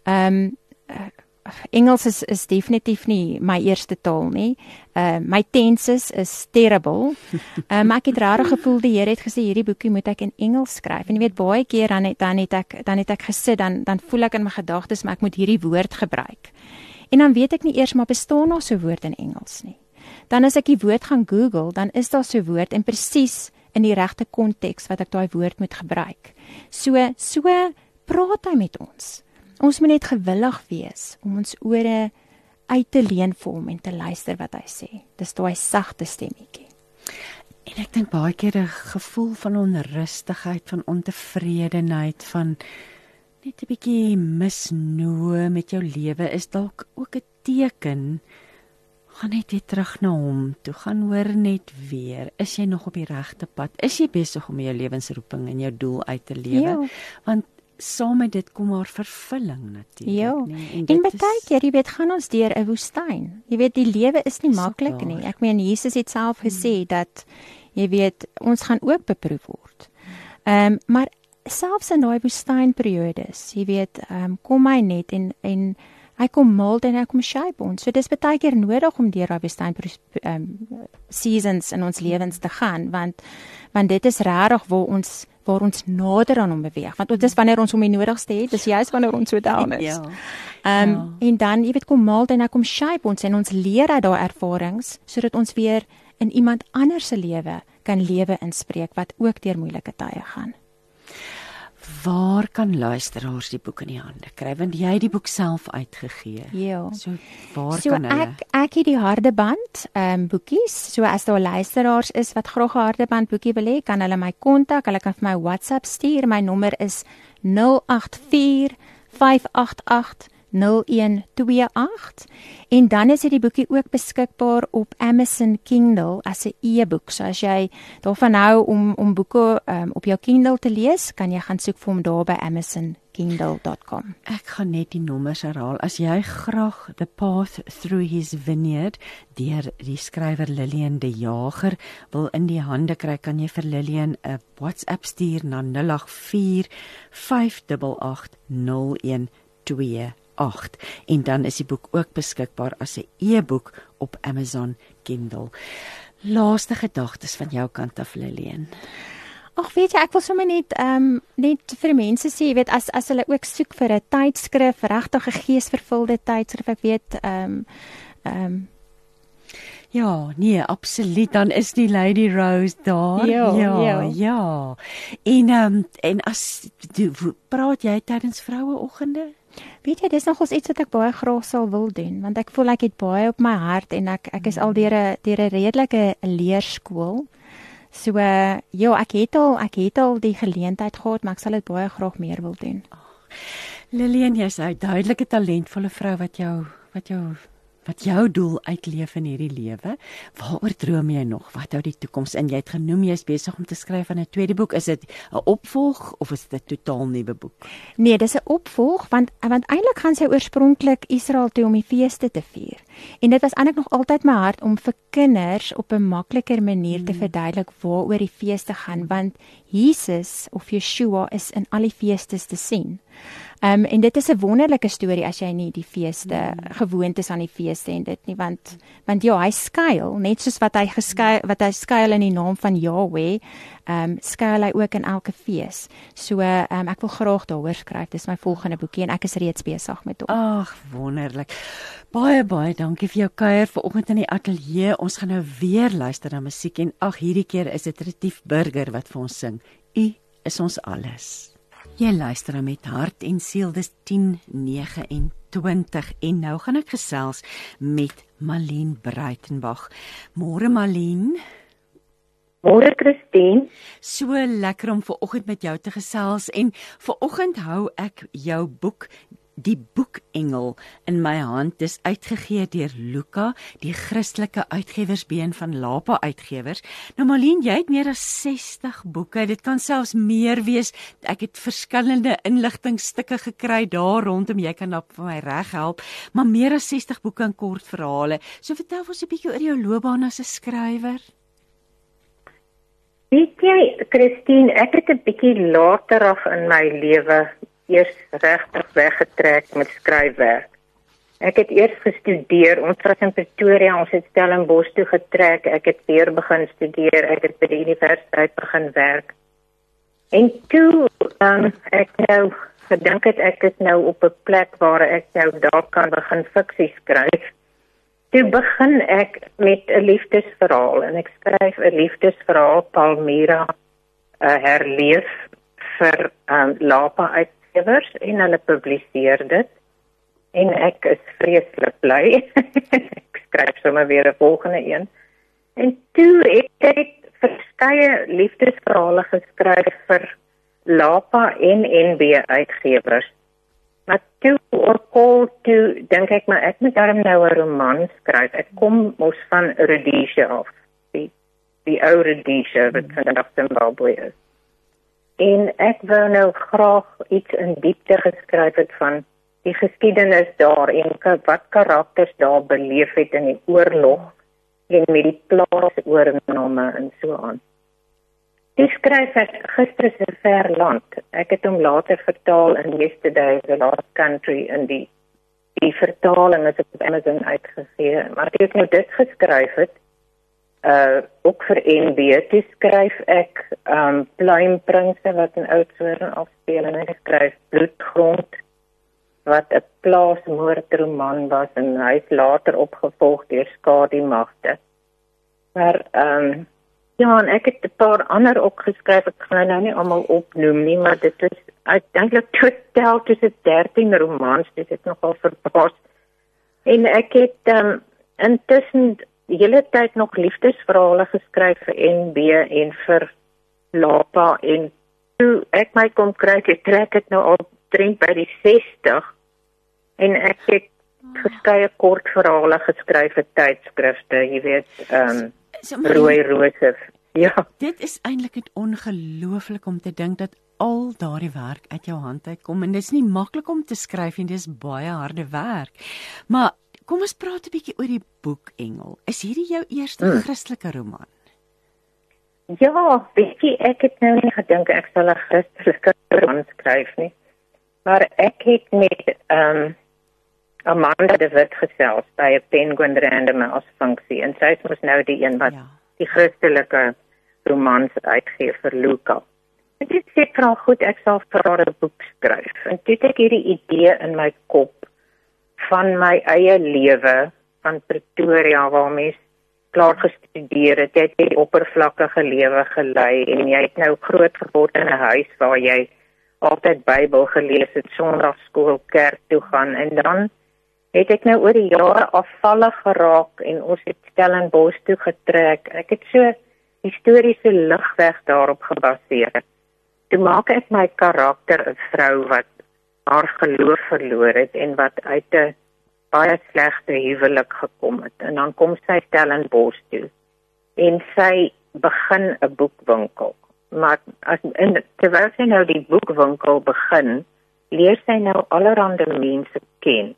Engels is definitief nie my eerste taal nie. My tenses is terrible. Maar ek het regtig gevoel die Here het gesê hierdie boekie moet ek in Engels skryf. En jy weet baie keer dan het ek gesit dan voel ek in my gedagtes maar ek moet hierdie woord gebruik. En dan weet ek nie eers maar bestaan daar so 'n woord in Engels nie. Dan as ek die woord gaan Google, dan is daar so 'n woord en presies in die regte konteks wat ek daai woord moet gebruik. So praat hy met ons. Ons moet net gewillig wees om ons ore uit te leen vir hom en te luister wat hy sê. Dis daai sagte stemmetjie. En ek dink baie keer 'n gevoel van onrustigheid, van ontevredenheid, van net 'n bietjie misnoë met jou lewe is dalk ook 'n teken. Gaan net weer terug na hom toe, gaan hoor net weer, is jy nog op die regte pad? Is jy besig om jou lewensroeping en jou doel uit te lewe? Want saam met dit kom haar vervulling natuurlik. Ja, en baie keer, jy weet, gaan ons deur 'n woestyn. Jy weet, die lewe is nie maklik nie. Ek meen, Jesus het self gesê dat, jy weet, ons gaan ook beproef word. Maar selfs in daai woestynperiodes, jy weet, kom hy net en hy kom mild en hy kom shape ons. So dis baie keer nodig om deur daai woestyn seasons in ons lewens te gaan, want dit is regtig waar ons nader aan hom beweeg, want dis wanneer ons hom die nodigste het, dis juist wanneer ons so down is. En dan, jy weet, kom mild en hy kom shape ons en ons leer uit daai ervarings, sodat ons weer in iemand anders se lewe kan lewe inspreek, wat ook deur moeilike tye gaan. Waar kan luisteraars die boek in die hande kry? Want jy het die boek self uitgegee. Ja. So waar kan hulle? Ek het die hardeband boekies. So as daar luisteraars is wat graag 'n hardeband boekie wil hê, kan hulle my kontak. Hulle kan vir my WhatsApp stuur. My nommer is 084 588 0128 en dan is die boekie ook beskikbaar op Amazon Kindle as 'n e-boek. So as jy daarvan hou om boeke op jou Kindle te lees, kan jy gaan soek vir hom daar by amazonkindle.com. Ek gaan net die nommers herhaal. As jy graag The Path Through His Vineyard deur die skrywer Lillian de Jager wil in die hande kry, kan jy vir Lillian 'n WhatsApp stuur na 084 588 0128. En dan is die boek ook beskikbaar as 'n e-boek op Amazon Kindle. Laaste gedagtes van jou kant af, Lillian. Ag, weet jy, ek wil sommer net vir mense sê, jy weet, as hulle ook soek vir 'n tydskrif, regtig 'n geesvervulde tydskrif, ek weet, Ja, nee, absoluut, dan is die Lady Rose daar. Ja. En as praat jy tydens Vroueoggende? Weet jy, dis nogals iets wat ek baie graag sal wil doen, want ek voel ek het baie op my hart en ek is al deur 'n redelike leerskool. So ja, ek het al die geleentheid gehad, maar ek sal dit baie graag meer wil doen. Lillian, jy's 'n duidelike talentvolle vrou wat jou doel uitleef in hierdie lewe. Waaroor droom jy nog? Wat hou die toekoms in? Jy het genoem jy is besig om te skryf aan 'n tweede boek. Is dit 'n opvolg of is dit 'n totaal nuwe boek? Nee, dis 'n opvolg want eintlik gaan sy oorspronklik Israel toe om die feeste te vier. En dit was eintlik nog altyd my hart om vir kinders op 'n makliker manier te verduidelik waaroor die feeste gaan, want Jesus of Yeshua is in al die feestes te sien. En dit is 'n wonderlike storie as jy nie die feeste gewoond is aan die feeste en dit nie, want ja, hy skuil net soos wat hy skuil in die naam van Yahweh, skuil hy ook in elke fees. So ek wil graag daaroor skryf. Dis my volgende boekie en ek is reeds besig met hom. Ag, wonderlik. Baie dankie vir jou kuier vanoggend in die ateljee. Ons gaan nou weer luister na musiek en hierdie keer is dit Retief Burger wat vir ons sing. U is ons alles. Jy luister met hart en siel, dis 10:29 en nou gaan ek gesels met Malien Breitenbach. Môre Malien. Môre Christine. So lekker om vanoggend met jou te gesels en vanoggend hou ek jou boek Die Boekengel in my hand, dis uitgegee deur Luka, die Christelike Uitgewersbeen van Lapa Uitgewers. Nou Malien, jy het meer as 60 boeke, dit kan selfs meer wees. Ek het verskillende inligtingstukke gekry daar rondom, jy kan vir my reg help, maar meer as 60 boeke en kort verhale. So vertel ons 'n bietjie oor jou loopbaan as 'n skrywer. Weet jy, Christine, ek het 'n bietjie later in my lewe eers regtig weggetrek met skryfwerk. Ek het eers gestudeer, ons was in Pretoria, ons het Stellenbosch toe getrek, ek het weer begin studeer, ek het by die universiteit begin werk. En toe, ek nou gedink het, ek is nou op 'n plek waar ek nou daar kan begin fiksie skryf. Toe begin ek met 'n liefdesverhaal, en ek skryf 'n liefdesverhaal, Palmyra herleef vir Lapa Uitgewers, en hulle publiseer dit. En ek is vreeslik bly. Ek skryf sommer weer 'n volgende een. En toe het ek verskeie liefdesverhale geskryf vir Lapa en NB Uitgewers. Maar toe dink ek maar ek moet daarom nou 'n roman skryf. Ek kom mos van Rhodesia af. Die ou Rhodesia wat vandag Zimbabwe is. En ek wou nou graag iets in diepte geskryf het van die geskiedenis daar en wat karakters daar beleef het in die oorlog en met die plaasoorname en so aan. Die skryf ek Gister se ver land. Ek het hom later vertaal in Yesterday, The Last Country, in die vertaling is op Amazon uitgegee. Maar ek het nou dit geskryf het, ook vir NB, toe skryf ek Pluimprinse wat in Oudtshoorn afspeel, en ek skryf Bloedgrond, wat 'n plaasmoordroman was, en hy is later opgevolg deur Skadimagte. Maar ja, en ek het 'n paar ander ook geskryf, ek gaan nou nie almal opnoem nie, maar dit is uiteindelik totaal tussen 13 romans, dit het nogal verbaas. En ek het intussen die hele tyd nog liefdesverhale geskryf vir NB en vir Lapa, en toe ek my kom kry, ek trek het nou al drent by die 60, en ek het verskeie kort verhale geskryf vir tydskrifte, jy weet, Rooi Rose. Ja. Dit is eintlik net ongelooflik om te dink dat al daardie werk uit jou hand uitkom, en dit is nie maklik om te skryf en dit is baie harde werk. Maar kom ons praat 'n bietjie oor die Boekengel. Is hierdie jou eerste Christelike roman? Ja, weet jy, ek het nou nie gedink ek sal 'n Christelike roman skryf nie. Maar ek het met Amanda de Wit gesels by 'n Penguin Random as funksie, en sy is mos nou die een wat die Christelike romans uitgee vir Luka. En dit sê vra goed, ek sal vir haar 'n boek skryf. En toe het ek hierdie idee in my kop van my eie lewe van Pretoria, waar mens klaar gestudeer het, jy het die oppervlakkige lewe gelei, en jy het nou groot geword in 'n huis waar jy altyd Bybel gelees het, Sondagskool, kerk toe gaan, en dan het ek nou oor die jare afvallig geraak, en ons het Stellenbosch toe getrek. Ek het so historiese ligweg daarop gebaseer. Toe maak ek my karakter 'n vrou wat haar geloof verloor het, en wat uit 'n baie slegte huwelik gekom het. En dan kom sy Stellenbosch toe, en sy begin 'n boekwinkel. Maar terwyl sy nou die boekwinkel begin, leer sy nou allerhande mense ken.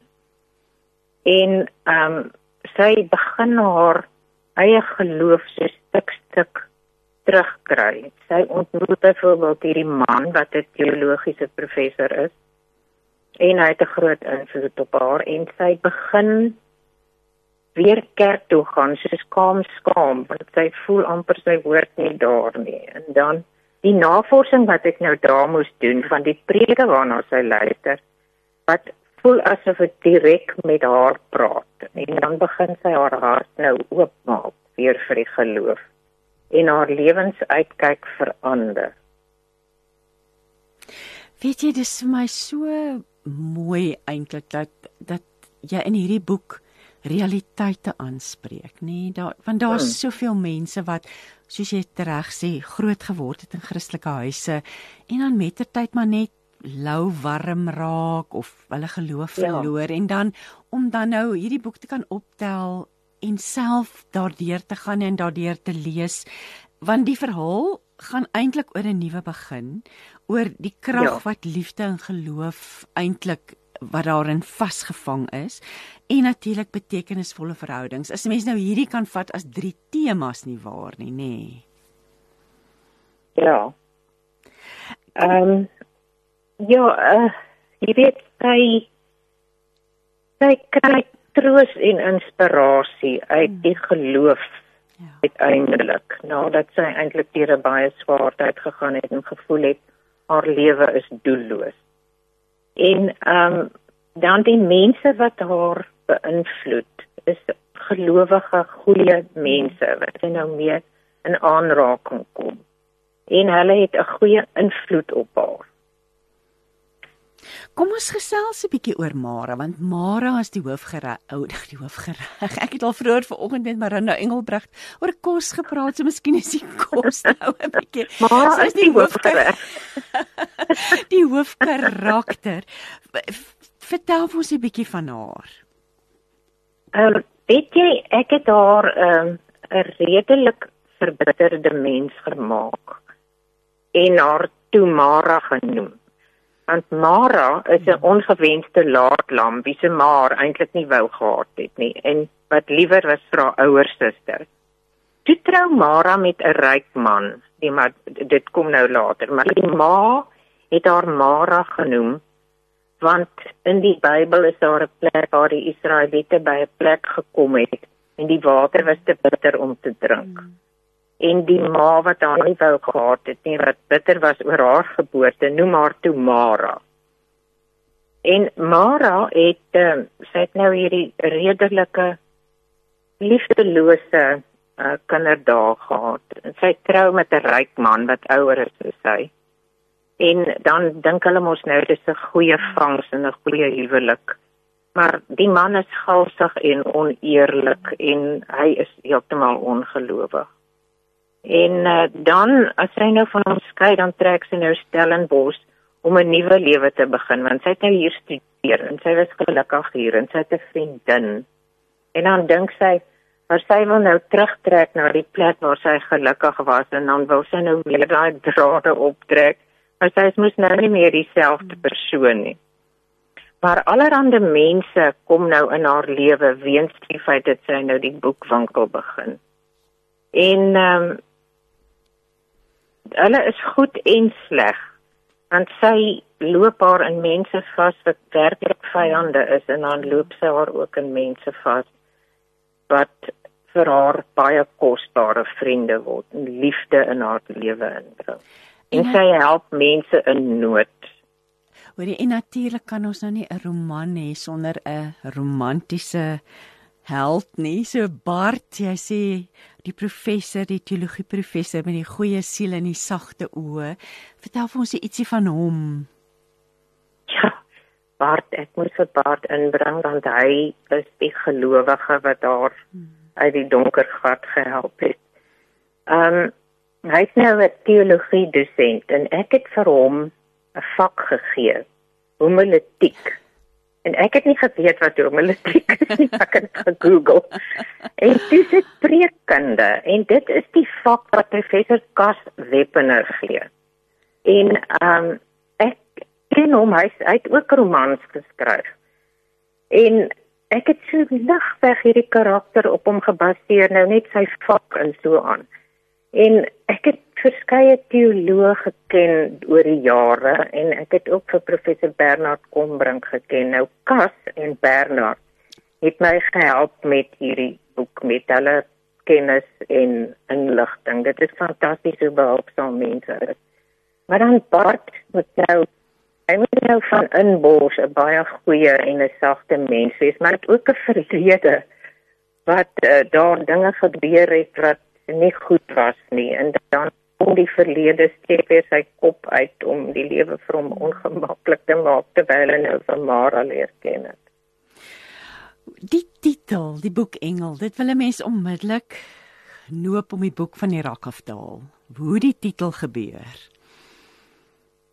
En sy begin haar eie geloof so stuk terugkry. Sy ontmoet byvoorbeeld hierdie man wat 'n teologiese professor is, en hy het 'n groot invloed op haar, en sy begin weer kerk toe gaan, sy is skaam, want sy voel amper sy hoort nie daar nie. En dan die navorsing wat ek nou daar moes doen, van die preke waarna sy luister, wat voel asof het direk met haar praat. En dan begin sy haar hart nou oopmaak weer vir die geloof, en haar lewensuitkyk verander. Weet jy, dis vir my so mooi eintlik dat jy in hierdie boek realiteite aanspreek, nee, want daar's soveel mense wat, soos jy reg sê, groot geword het in Christelike huise, en dan mettertyd maar net lou warm raak of hulle geloof verloor en dan om dan nou hierdie boek te kan optel en self daardeur te gaan en daardeur te lees, want die verhaal gaan eintlik oor 'n nuwe begin, oor die krag wat liefde en geloof eintlik wat daarin vasgevang is en natuurlik betekenisvolle verhoudings. As 'n mens nou hierdie kan vat as 3 temas nie waar nie, nê? Ja. Jy weet, sy kry troos en inspirasie uit die geloof uiteindelik, nadat sy eintlik deur 'n baie swaar tyd gegaan het en gevoel het haar lewe is doelloos. En dan die mense wat haar beïnvloed is gelowige, goeie mense wat sy nou mee in aanraking kom. En hulle het 'n goeie invloed op haar. Kom ons gesels 'n bietjie oor Mara, want Mara is die hoofgereg. Ek het al vroeër vanoggend met Marina Engelbrecht oor kos gepraat, so miskien is die kos nou 'n bietjie. Mara is die hoofgereg. Die hoofkarakter. Vertel ons 'n bietjie van haar. Weet jy, ek het haar 'n redelik verbitterde mens gemaak en haar toe Mara genoem. Want Mara is 'n ongewenste laatlam wie se ma haar eintlik nie wou gehad het nie en wat liewer was vir haar ouer suster. Toe trou Mara met 'n ryk man, maar dit kom nou later, maar die ma het haar Mara genoem want in die Bybel is daar 'n plek waar die Israeliete by 'n plek gekom het en die water was te bitter om te drink. En die ma wat haar nie wou gehad het nie, wat bitter was oor haar geboorte, noem haar toe Mara. En Mara het, sy het nou hierdie redelike, liefdelose kinderdae gehad. Sy trou met 'n ryk man wat ouer is as sy. En dan dink hulle mos nou, dis 'n goeie vangs en 'n goeie huwelik. Maar die man is galsig en oneerlik en hy is heeltemal ongelowig. En dan, as sy nou van hom skei, dan trek sy nou Stellenbosch om 'n nuwe lewe te begin, want sy het nou hier studeer, en sy was gelukkig hier, en sy het 'n vriendin. En dan dink sy, maar sy wil nou terugtrek na die plek waar sy gelukkig was, en dan wil sy nou weer daai drade optrek, maar sy moes nou nie meer dieselfde persoon nie. Maar allerhande mense kom nou in haar lewe, weens die feit dat sy nou die boekwinkel begin. En hulle is goed en sleg, want sy loop haar in mense vas wat werklik vyande is, en dan loop sy haar ook in mense vas wat vir haar baie kosbare vriende word, en liefde in haar lewe inbring. En sy help mense in nood. Hoorie, en natuurlik kan ons nou nie 'n roman hê sonder 'n romantiese held nie. So Bart, jy sê die professor, die teologie professor met die goeie siel en die sagte oë. Vertel vir ons ietsie van hom. Ja, Bart, ek moet vir Bart inbring, want hy is die gelowige wat haar uit die donker gat gehelp het. Hy is nou 'n teologie dosent, en ek het vir hom 'n vak gegee, homiletiek. En ek het nie geweet wat homiletiek is nie, ek het gegoogel. En dis dit preekkunde, en dit is die vak wat professor Cas Weppener gee. En ek ken hom, hy het ook romans geskryf. En ek het so ligweg hierdie karakter op hom gebaseer, nou net sy vak en so aan. En ek het verskeie teoloë geken oor die jare, en ek het ook vir professor Bernard Kombrink geken. Nou Cas en Bernard het my gehelp met hierdie boek, met hulle kennis en inligting. Dit is fantasties hoe behulpsaam mense is. Maar dan Bart hy moet nou van inbors 'n baie goeie en 'n sagte mens wees, maar het ook 'n verlede wat daar dinge gebeur het wat nie goed was nie, en dan om die verlede steek weer sy kop uit om die lewe vir hom ongemaklik te maak, terwyl hy nou van Mara leer ken het. Die titel, die boek Engel, dit wil 'n mens onmiddellik noop om die boek van die rak af te haal. Hoe die titel gebeur?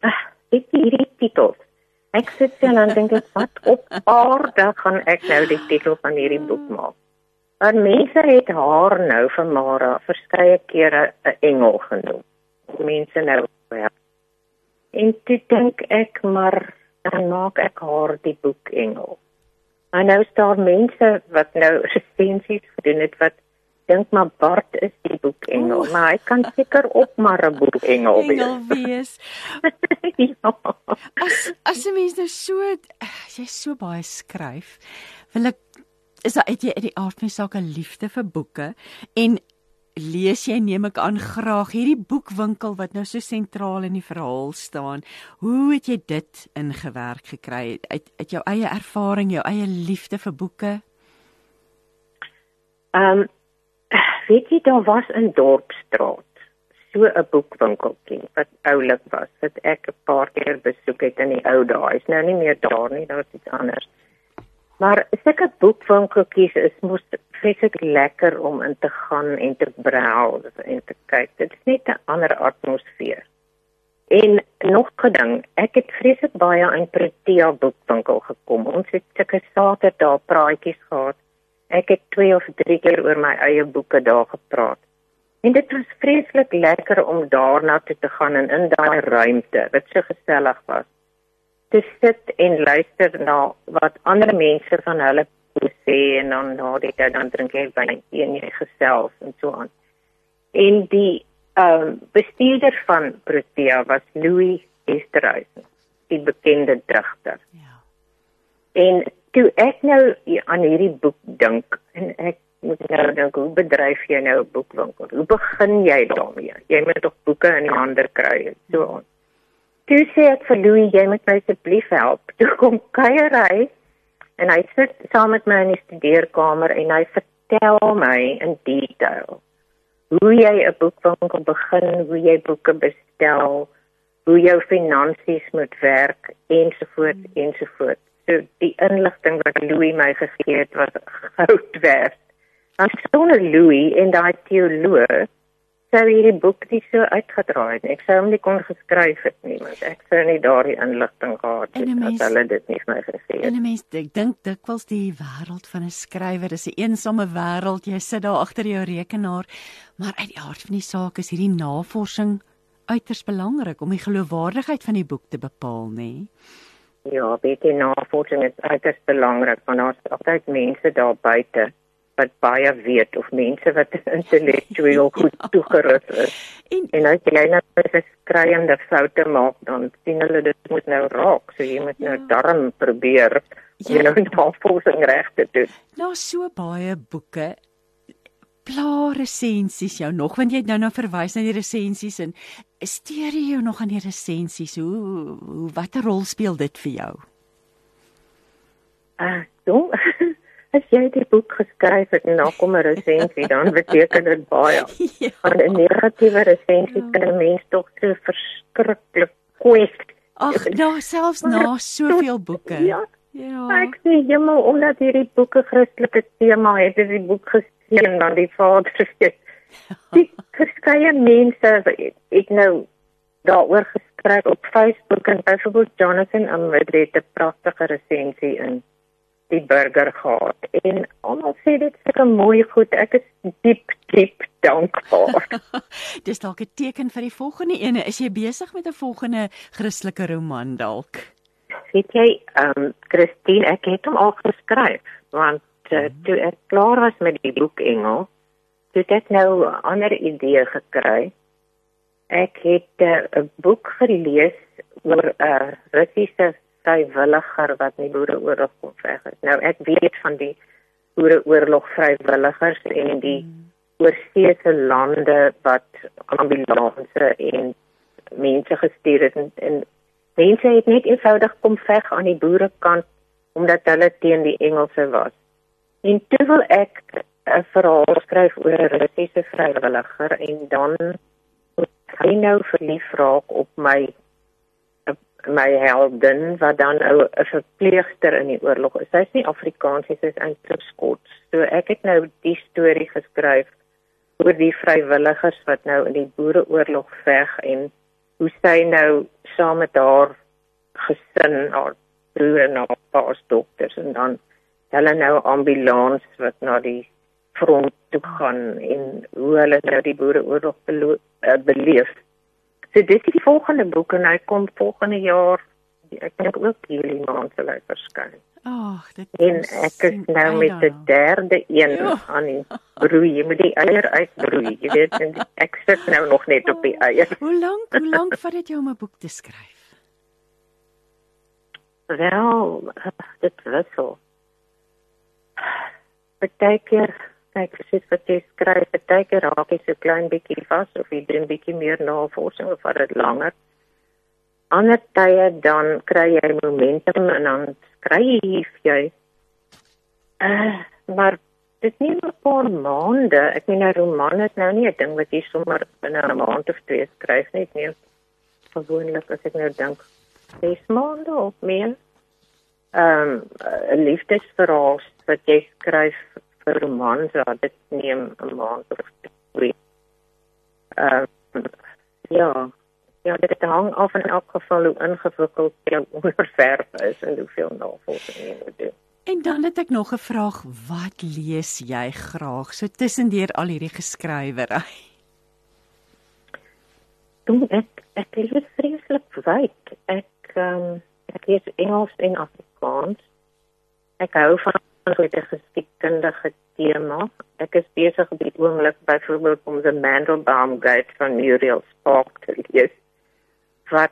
het hierdie titels. Ek sit en dan dink ek, wat op aarde gaan ek nou die titel van hierdie boek maak? Want mense het haar nou vir Mara verskeie kere 'n engel genoem. Mense nou wel. En toe dink ek, maar dan maak ek haar die boek engel. En nou is daar mense wat nou resensies gedoen het wat dink maar Bart is die boek engel, maar hy kan seker ook maar 'n boek engel wees. Ja. As 'n mens nou jy so baie skryf, is daar uit die aard van die saak 'n liefde vir boeke en lees jy, neem ek aan, graag hierdie boekwinkel wat nou so sentraal in die verhaal staan. Hoe het jy dit ingewerk gekry? Uit jou eie ervaring, jou eie liefde vir boeke? Weet jy, daar was in Dorpsstraat so 'n boekwinkeltjie wat oulik was, wat ek 'n paar keer besoek het in die ou dae. Is nou nie meer daar nie, daar is iets anders. Maar sulke boekwinkeltjies is mos vreeslik lekker om in te gaan en te browse en te kyk. Dit is net 'n ander atmosfeer. En nog 'n ding, ek het vreeslik baie in Protea boekwinkel gekom. Ons het sulke Saterdag praatjies gehad. Ek het 2 of 3 keer oor my eie boeke daar gepraat. En dit was vreeslik lekker om daarna toe te gaan en in daai ruimte, wat so gesellig was, te sit en luister na wat ander mense van hulle sê en dan na die tyd dan drink jy wyn en jy gesels en so aan. En die bestuurder van Protea was Louis Esterhuizen, die bekende digter. Ja. En toe ek nou aan hierdie boek dink, en ek moet nou dink, hoe bedryf jy nou 'n boekwinkel? Hoe begin jy daarmee? Jy moet toch boeke in die hande kry en so aan. Toe sê ek vir Louis, jy moet my asseblief help. Toe kom kuier hy, en hy sit saam met my in die studeerkamer, en hy vertel my in detail hoe jy 'n boekwinkel begin, hoe jy boeke bestel, hoe jou finansies moet werk, ensovoorts, ensovoorts. So die inligting wat Louis my gegee het, was goud werd. En sonder Louis en daai teoloog, sou hierdie boek nie so uitgedraai het. Ek sou hom nie kon geskryf het nie, want ek sou nie daardie inligting gehad het, as hulle dit nie vir my gegee het. En 'n mens, ek dink dikwels die wêreld van 'n skrywer is 'n eensame wêreld. Jy sit daar agter jou rekenaar, maar uit die aard van die saak is hierdie navorsing uiters belangrik om die geloofwaardigheid van die boek te bepaal, nê? Ja, die navorsing is uiters belangrik, want daar is altyd mense daar buite wat baie weet, of mense wat intellektueel goed toegerus is. En as jy nou 'n skreiende foute maak, dan sien hulle dit moet nou raak, so jy moet nou darm probeer om nou navorsing reg te doen. Nou so baie boeke, pla resensies jou nog, want jy het nou verwys na die resensies, en steur jy jou nog aan die resensies? Watter rol speel dit vir jou? As jy die boek geskryf het en dan kom 'n resensie, dan beteken dit baie. Ja. Want 'n negatiewe resensie kan 'n mens tog so verskriklik kwet. Ag, nou selfs na soveel boeke. Ja. Ja. Ek sê jammer, omdat hierdie boeke Christelike tema het, is die boek geseën dan die Vader sê. Die verskeie mense het nou daaroor gespreek op Facebook, en byvoorbeeld Jonathan Amwood het 'n pragtige resensie in die Burger gehad, en almal sê dit is 'n mooi goed. Ek is diep dankbaar. Dis dalk 'n teken vir die volgende ene. Is jy besig met 'n volgende Christelike roman dalk? Weet jy, Christine, ek het hom al geskryf, want toe ek klaar was met die boek Engel, toe het ek nou 'n ander idee gekry. Ek het 'n boek gelees oor 'n Russiese vrywilliger wat in die Boereoorlog kom veg is. Nou, ek weet van die Boereoorlog vrywilligers en die oorseese lande wat ambulanse en mense gestuur het, en mense het net eenvoudig kom veg aan die boerekant, omdat hulle teen die Engelse was. En toe wil ek 'n verhaal skryf oor 'n Russiese vrywilliger, en dan moet hy nou verlief raak op my heldin, wat dan nou 'n verpleegster in die oorlog is. Sy is nie Afrikaans, sy is eintlik Skots. So ek het nou die storie geskryf oor die vrywilligers wat nou in die Boereoorlog veg, en hoe sy nou saam met haar gesin, haar broer en haar pa as dokters, en dan hulle nou ambulans wat na die front toe gaan en hoe hulle nou die boereoorlog beleef. So dit is die volgende boek en hy kom volgende jaar, ek dink ook Julie maand sal hy verskyn. En ek is nou met die derde een aan die broei. Jy moet die eier uitbroei, jy weet, en ek sit nou nog net op die eier. Hoe lank vat dit jou om 'n boek te skryf? Wel, dit wissel. Partykeer, kyk, presies wat jy skryf, partykeer raak jy so klein bietjie vas, of jy doen bietjie meer navorsing, of vat dit langer. Ander tye, dan kry jy momentum, en dan skryf jy. Maar dit neem 'n paar maande. Ek meen, 'n roman is nou nie 'n ding wat jy sommer binne 'n maand of 2 skryf nie. Nee, gewoonlik as ek nou dink, 6 maande of meer. 'n liefdesverhaal wat jy skryf vir romans, dit neem 'n maand of 2. Ja, dit hang af in elk geval hoe ingewikkeld jou onderwerp is en hoeveel navorsing jy moet doen. En dan het ek nog 'n vraag, wat lees jy graag, so tussendeur al hierdie geskrywery? Ek lees vreeslik wyd. Ek lees Engels en Afrikaans. Ek hou van die geskiedkundige tema. Ek is besig op die oomblik byvoorbeeld om The Mandelbaum Gate van Muriel Spark te lees, wat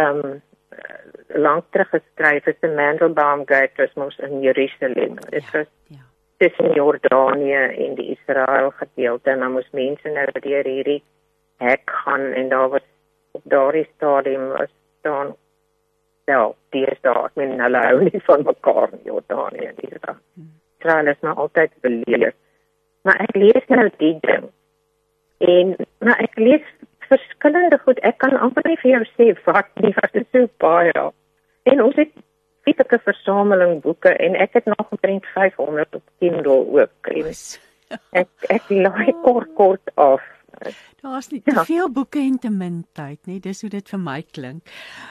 lank terug geskryf is. The Mandelbaum Gate was mos in Jerusalem. Dit was tussen Jordanië en die Israel gedeelte, en dan moes mense nou deur hierdie hek gaan, en daar was op daardie stadium was dan ek meen, hulle hou nie van mekaar in Jordanië en Israel. Israel is nou altyd beleef. Maar ek lees nou die ding. Maar ek lees verskillende goed. Ek kan amper nie vir jou sê wat is so baie. En ons het 'n versameling boeke, en ek het nog omtrent 500 op Kindle ook. Ek laai kort af. Daar's nie te veel boeke en te min tyd, nie? Dis hoe dit vir my klink.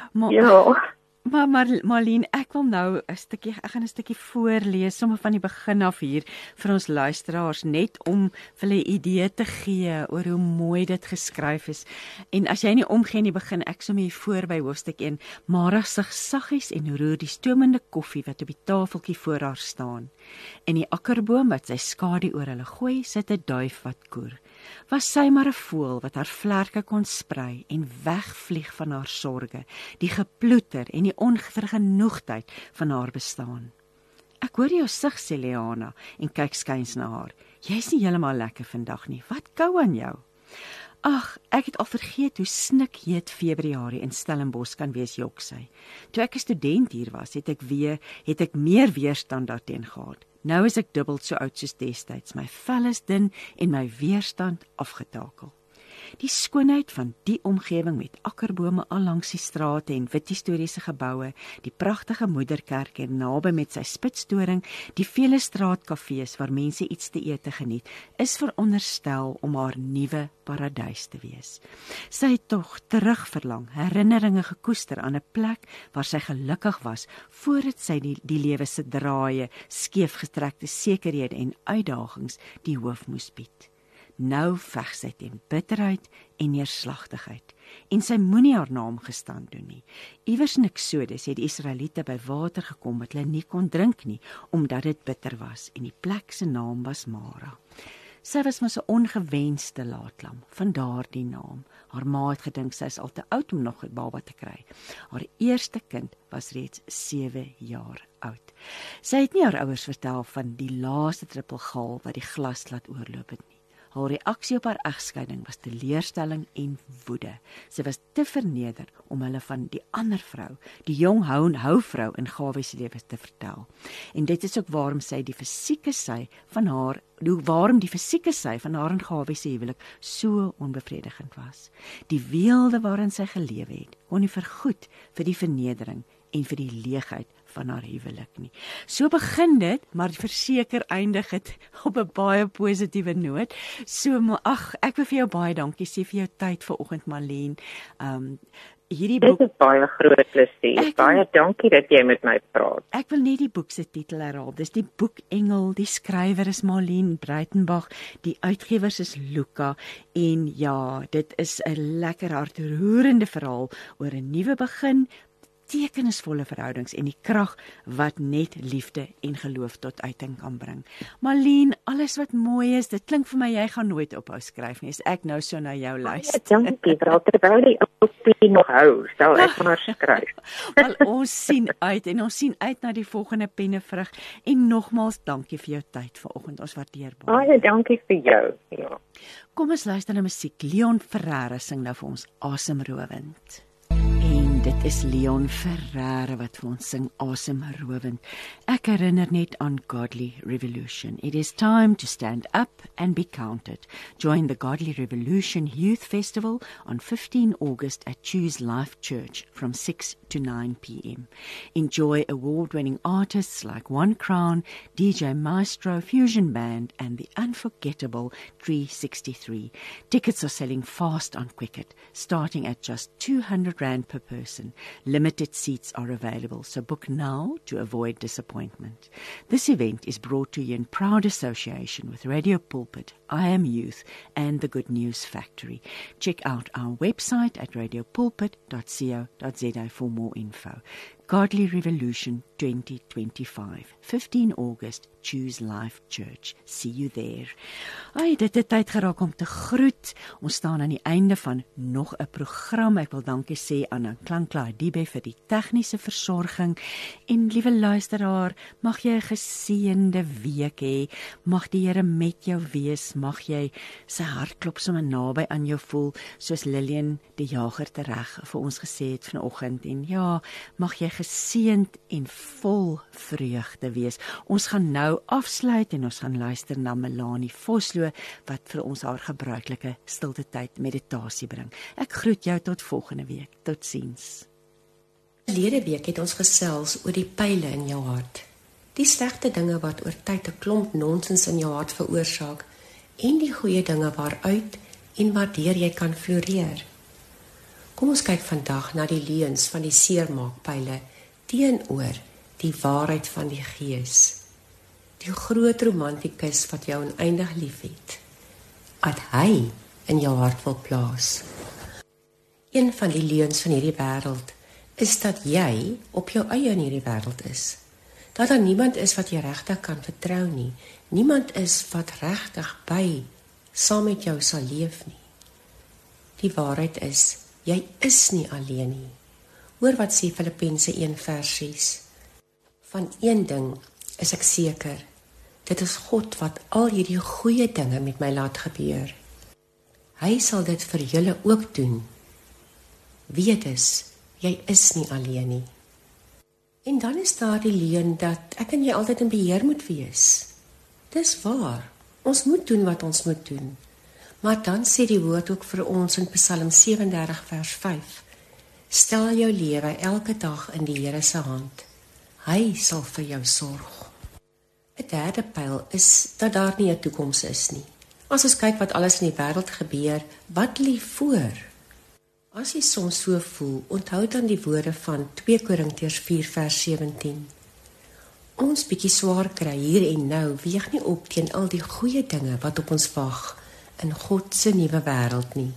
Maar Marlene, ek wil nou ek gaan 'n stukkie voorlees, sommer van die begin af hier vir ons luisteraars, net om vir hulle 'n idee te gee oor hoe mooi dit geskryf is. En as jy nie omgee in die begin, ek sommer hier voor by hoofstuk 1. Mara sug saggies en roer die stoomende koffie wat op die tafeltjie voor haar staan. En die akkerboom wat sy skadu oor hulle gooi, sit 'n duif wat koer. Was sy maar 'n voël wat haar vlerke kon sprei en wegvlieg van haar sorge, die geploeter en die onvergenoegdheid van haar bestaan. Ek hoor jou sug, sê Leana, en kyk skuins na haar. Jy's nie heeltemal lekker vandag nie. Wat kou aan jou? Ag, ek het al vergeet hoe snikheet Februarie in Stellenbosch kan wees, jok sy. Toe ek 'n student hier was, het ek meer weerstand daarteen gehad. Nou is ek dubbel so oud soos destyds. My vel is dun en my weerstand afgetakel. Die skoonheid van die omgewing met akkerbome al langs die strate en wit historiese geboue, die pragtige moederkerk en naby met sy spitsdoring, die vele straatkafees waar mense iets te eet geniet, is veronderstel om haar nuwe paradys te wees. Sy het tog terugverlang, herinneringe gekoester aan 'n plek waar sy gelukkig was, voordat sy die lewe se draaie, skeefgestrekte sekerhede en uitdagings die hoof moes bied. Nou veg sy teen bitterheid en neerslagtigheid, en sy moenie haar naam gestand doen nie. Iewers in Eksodus het die Israeliete by water gekom wat hulle nie kon drink nie, omdat dit bitter was, en die plek se naam was Mara. Sy was mos 'n ongewenste laatlam, vandaar die naam. Haar ma het gedink sy is al te oud om nog 'n baba te kry. Haar eerste kind was reeds 7 jaar oud. Sy het nie haar ouers vertel van die laaste druppel gal wat die glas laat oorloop het nie. Haar reaksie op haar egskeiding was teleurstelling en woede. Sy was te verneder om hulle van die ander vrou, die jong houvrou in Gawie se lewe te vertel. En dit is ook waarom die fisieke sy van haar en Gawie se huwelik so onbevredigend was. Die weelde waarin sy gelewe het, kon nie vergoed vir die vernedering en vir die leegheid van haar huwelik nie. So begin dit, maar verseker eindig dit op 'n baie positiewe noot. So, ek wil vir jou baie dankie sê vir jou tyd vanoggend, Marlene. Hierdie boek, dit is baie groot plesier. Baie dankie dat jy met my praat. Ek wil net die boek se titel herhaal. Dis die boek Engel, die skrywer is Marlene Breitenbach, die uitgewers is Luka en ja, dit is 'n lekker hartroerende verhaal oor 'n nuwe begin, betekenisvolle verhoudings en die krag wat net liefde en geloof tot uiting kan bring. Marlene, alles wat mooi is, dit klink vir my jy gaan nooit ophou skryf nie, as ek nou so na jou luister. Dankie, terwyl die oupie nog hou, sal ek maar skryf. Wel, ons sien uit na die volgende pennevrug en nogmaals dankie vir jou tyd vanoggend. Ons waardeer baie. Dankie vir jou. Ja. Kom ons luister na musiek. Leon Ferreira sing nou vir ons Asemrowend. En dit is Leon Ferreira wat vir ons sing Asemrowend. Ek herinner net aan Godly Revolution. It is time to stand up and be counted. Join the Godly Revolution Youth Festival on 15 August at Choose Life Church from 6 to 9 p.m. Enjoy award-winning artists like One Crown, DJ Maestro, Fusion Band and the unforgettable 363. Tickets are selling fast on Quicket, starting at just R200 per person. Limited seats are available, so book now to avoid disappointment. This event is brought to you in proud association with Radio Pulpit, I Am Youth and the Good News Factory. Check out our website at radiopulpit.co.za for more info. Godly Revolution 2025, 15 August, Choose Life Church. See you there. Dit het tyd geraak om te groet. Ons staan aan die einde van nog 'n program. Ek wil dankie sê aan Klankla Dibe vir die tegniese versorging. En liewe luisteraar, mag jy 'n geseënde week hê. Mag die Here met jou wees. Mag jy sy hartklop sommer naby aan jou voel, soos Lillian die Jager tereg vir ons gesê het vanoggend. En ja, mag jy geseënd en vol vreugde wees. Ons gaan nou afsluit en ons gaan luister na Melanie Vosloo wat vir ons haar gebruikelike stilte tyd meditasie bring. Ek groet jou tot volgende week. Totsiens. Verlede week het ons gesels oor die pyle in jou hart. Die slegte dinge wat oor tyd 'n klomp nonsens in jou hart veroorsaak en die goeie dinge waaruit en waardeur jy kan floreer. Kom ons kyk vandag na die leuns van die seermaakpyle teenoor die waarheid van die Gees. Die groot romantikus wat jou oneindig liefhet, wat hy in jou hart wil plaas. Een van die leuns van hierdie wêreld is dat jy op jou eie in hierdie wêreld is. Dat daar niemand is wat jy regtig kan vertrou nie. Niemand is wat regtig by saam met jou sal leef nie. Die waarheid is, jy is nie alleen nie. Hoor wat sê Filippense 1:6. Van een ding is ek seker, dit is God wat al hierdie goeie dinge met my laat gebeur. Hy sal dit vir julle ook doen. Weet dus, jy is nie alleen nie. En dan is daar die leuen dat ek en jy altyd in beheer moet wees. Dis waar, ons moet doen wat ons moet doen. Maar dan sê die woord ook vir ons in Psalm 37:5, stel jou lewe elke dag in die Here se hand. Hy sal vir jou sorg. 'n derde pyl is dat daar nie 'n toekoms is nie. As ons kyk wat alles in die wêreld gebeur, wat lê voor? As jy soms so voel, onthou dan die woorde van 2 Korintiërs 4:17. Ons bietjie swaar kry hier en nou weeg nie op teen al die goeie dinge wat op ons wag in God se nuwe wêreld nie.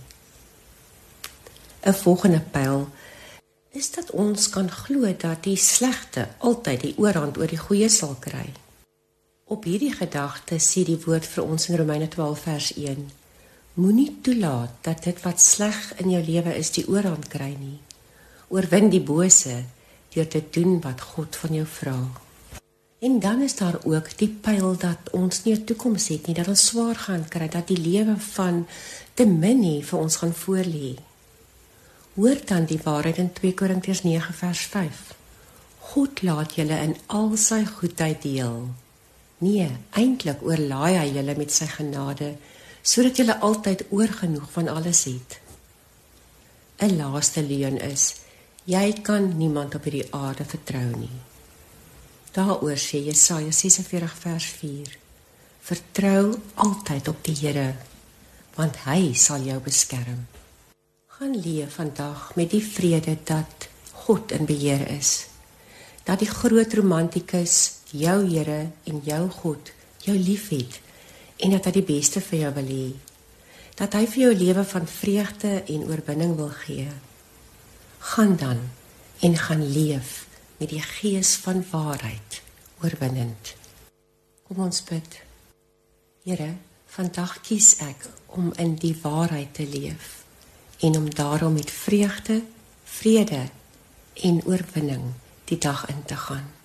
'n volgende pyl is dat ons kan glo dat die slegte altyd die oorhand oor die goeie sal kry. Op hierdie gedagte sê die woord vir ons in Romeine 12:1, moenie toelaat dat dit wat sleg in jou lewe is die oorhand kry nie. Oorwin die bose deur te doen wat God van jou vra. En dan is daar ook die pyl dat ons nie 'n toekoms het nie, dat ons swaar gaan kry, dat die lewe van te min vir ons gaan voorlê. Hoor dan die waarheid in 2 Korintiërs 9:5. God laat julle in al sy goedheid deel. Nee, eintlik oorlaai hy julle met sy genade, sodat julle altyd oorgenoeg van alles het. 'n laaste leuen is, Jy kan niemand op hierdie aarde vertrou nie. Daaroor sê Jesaja 46 vers 4. Vertrou altyd op die Here, want hy sal jou beskerm. Gaan leef vandag met die vrede dat God in beheer is. Dat die groot romantikus, jou Here en jou God, jou liefhet en dat hy die beste vir jou wil hê. Dat hy vir jou lewe van vreugde en oorwinning wil gee. Gaan dan en gaan leef met die gees van waarheid oorwinnend. Kom ons bid. Here, vandag kies ek om in die waarheid te leef en om daarom met vreugde, vrede en oorwinning die dag in te gaan.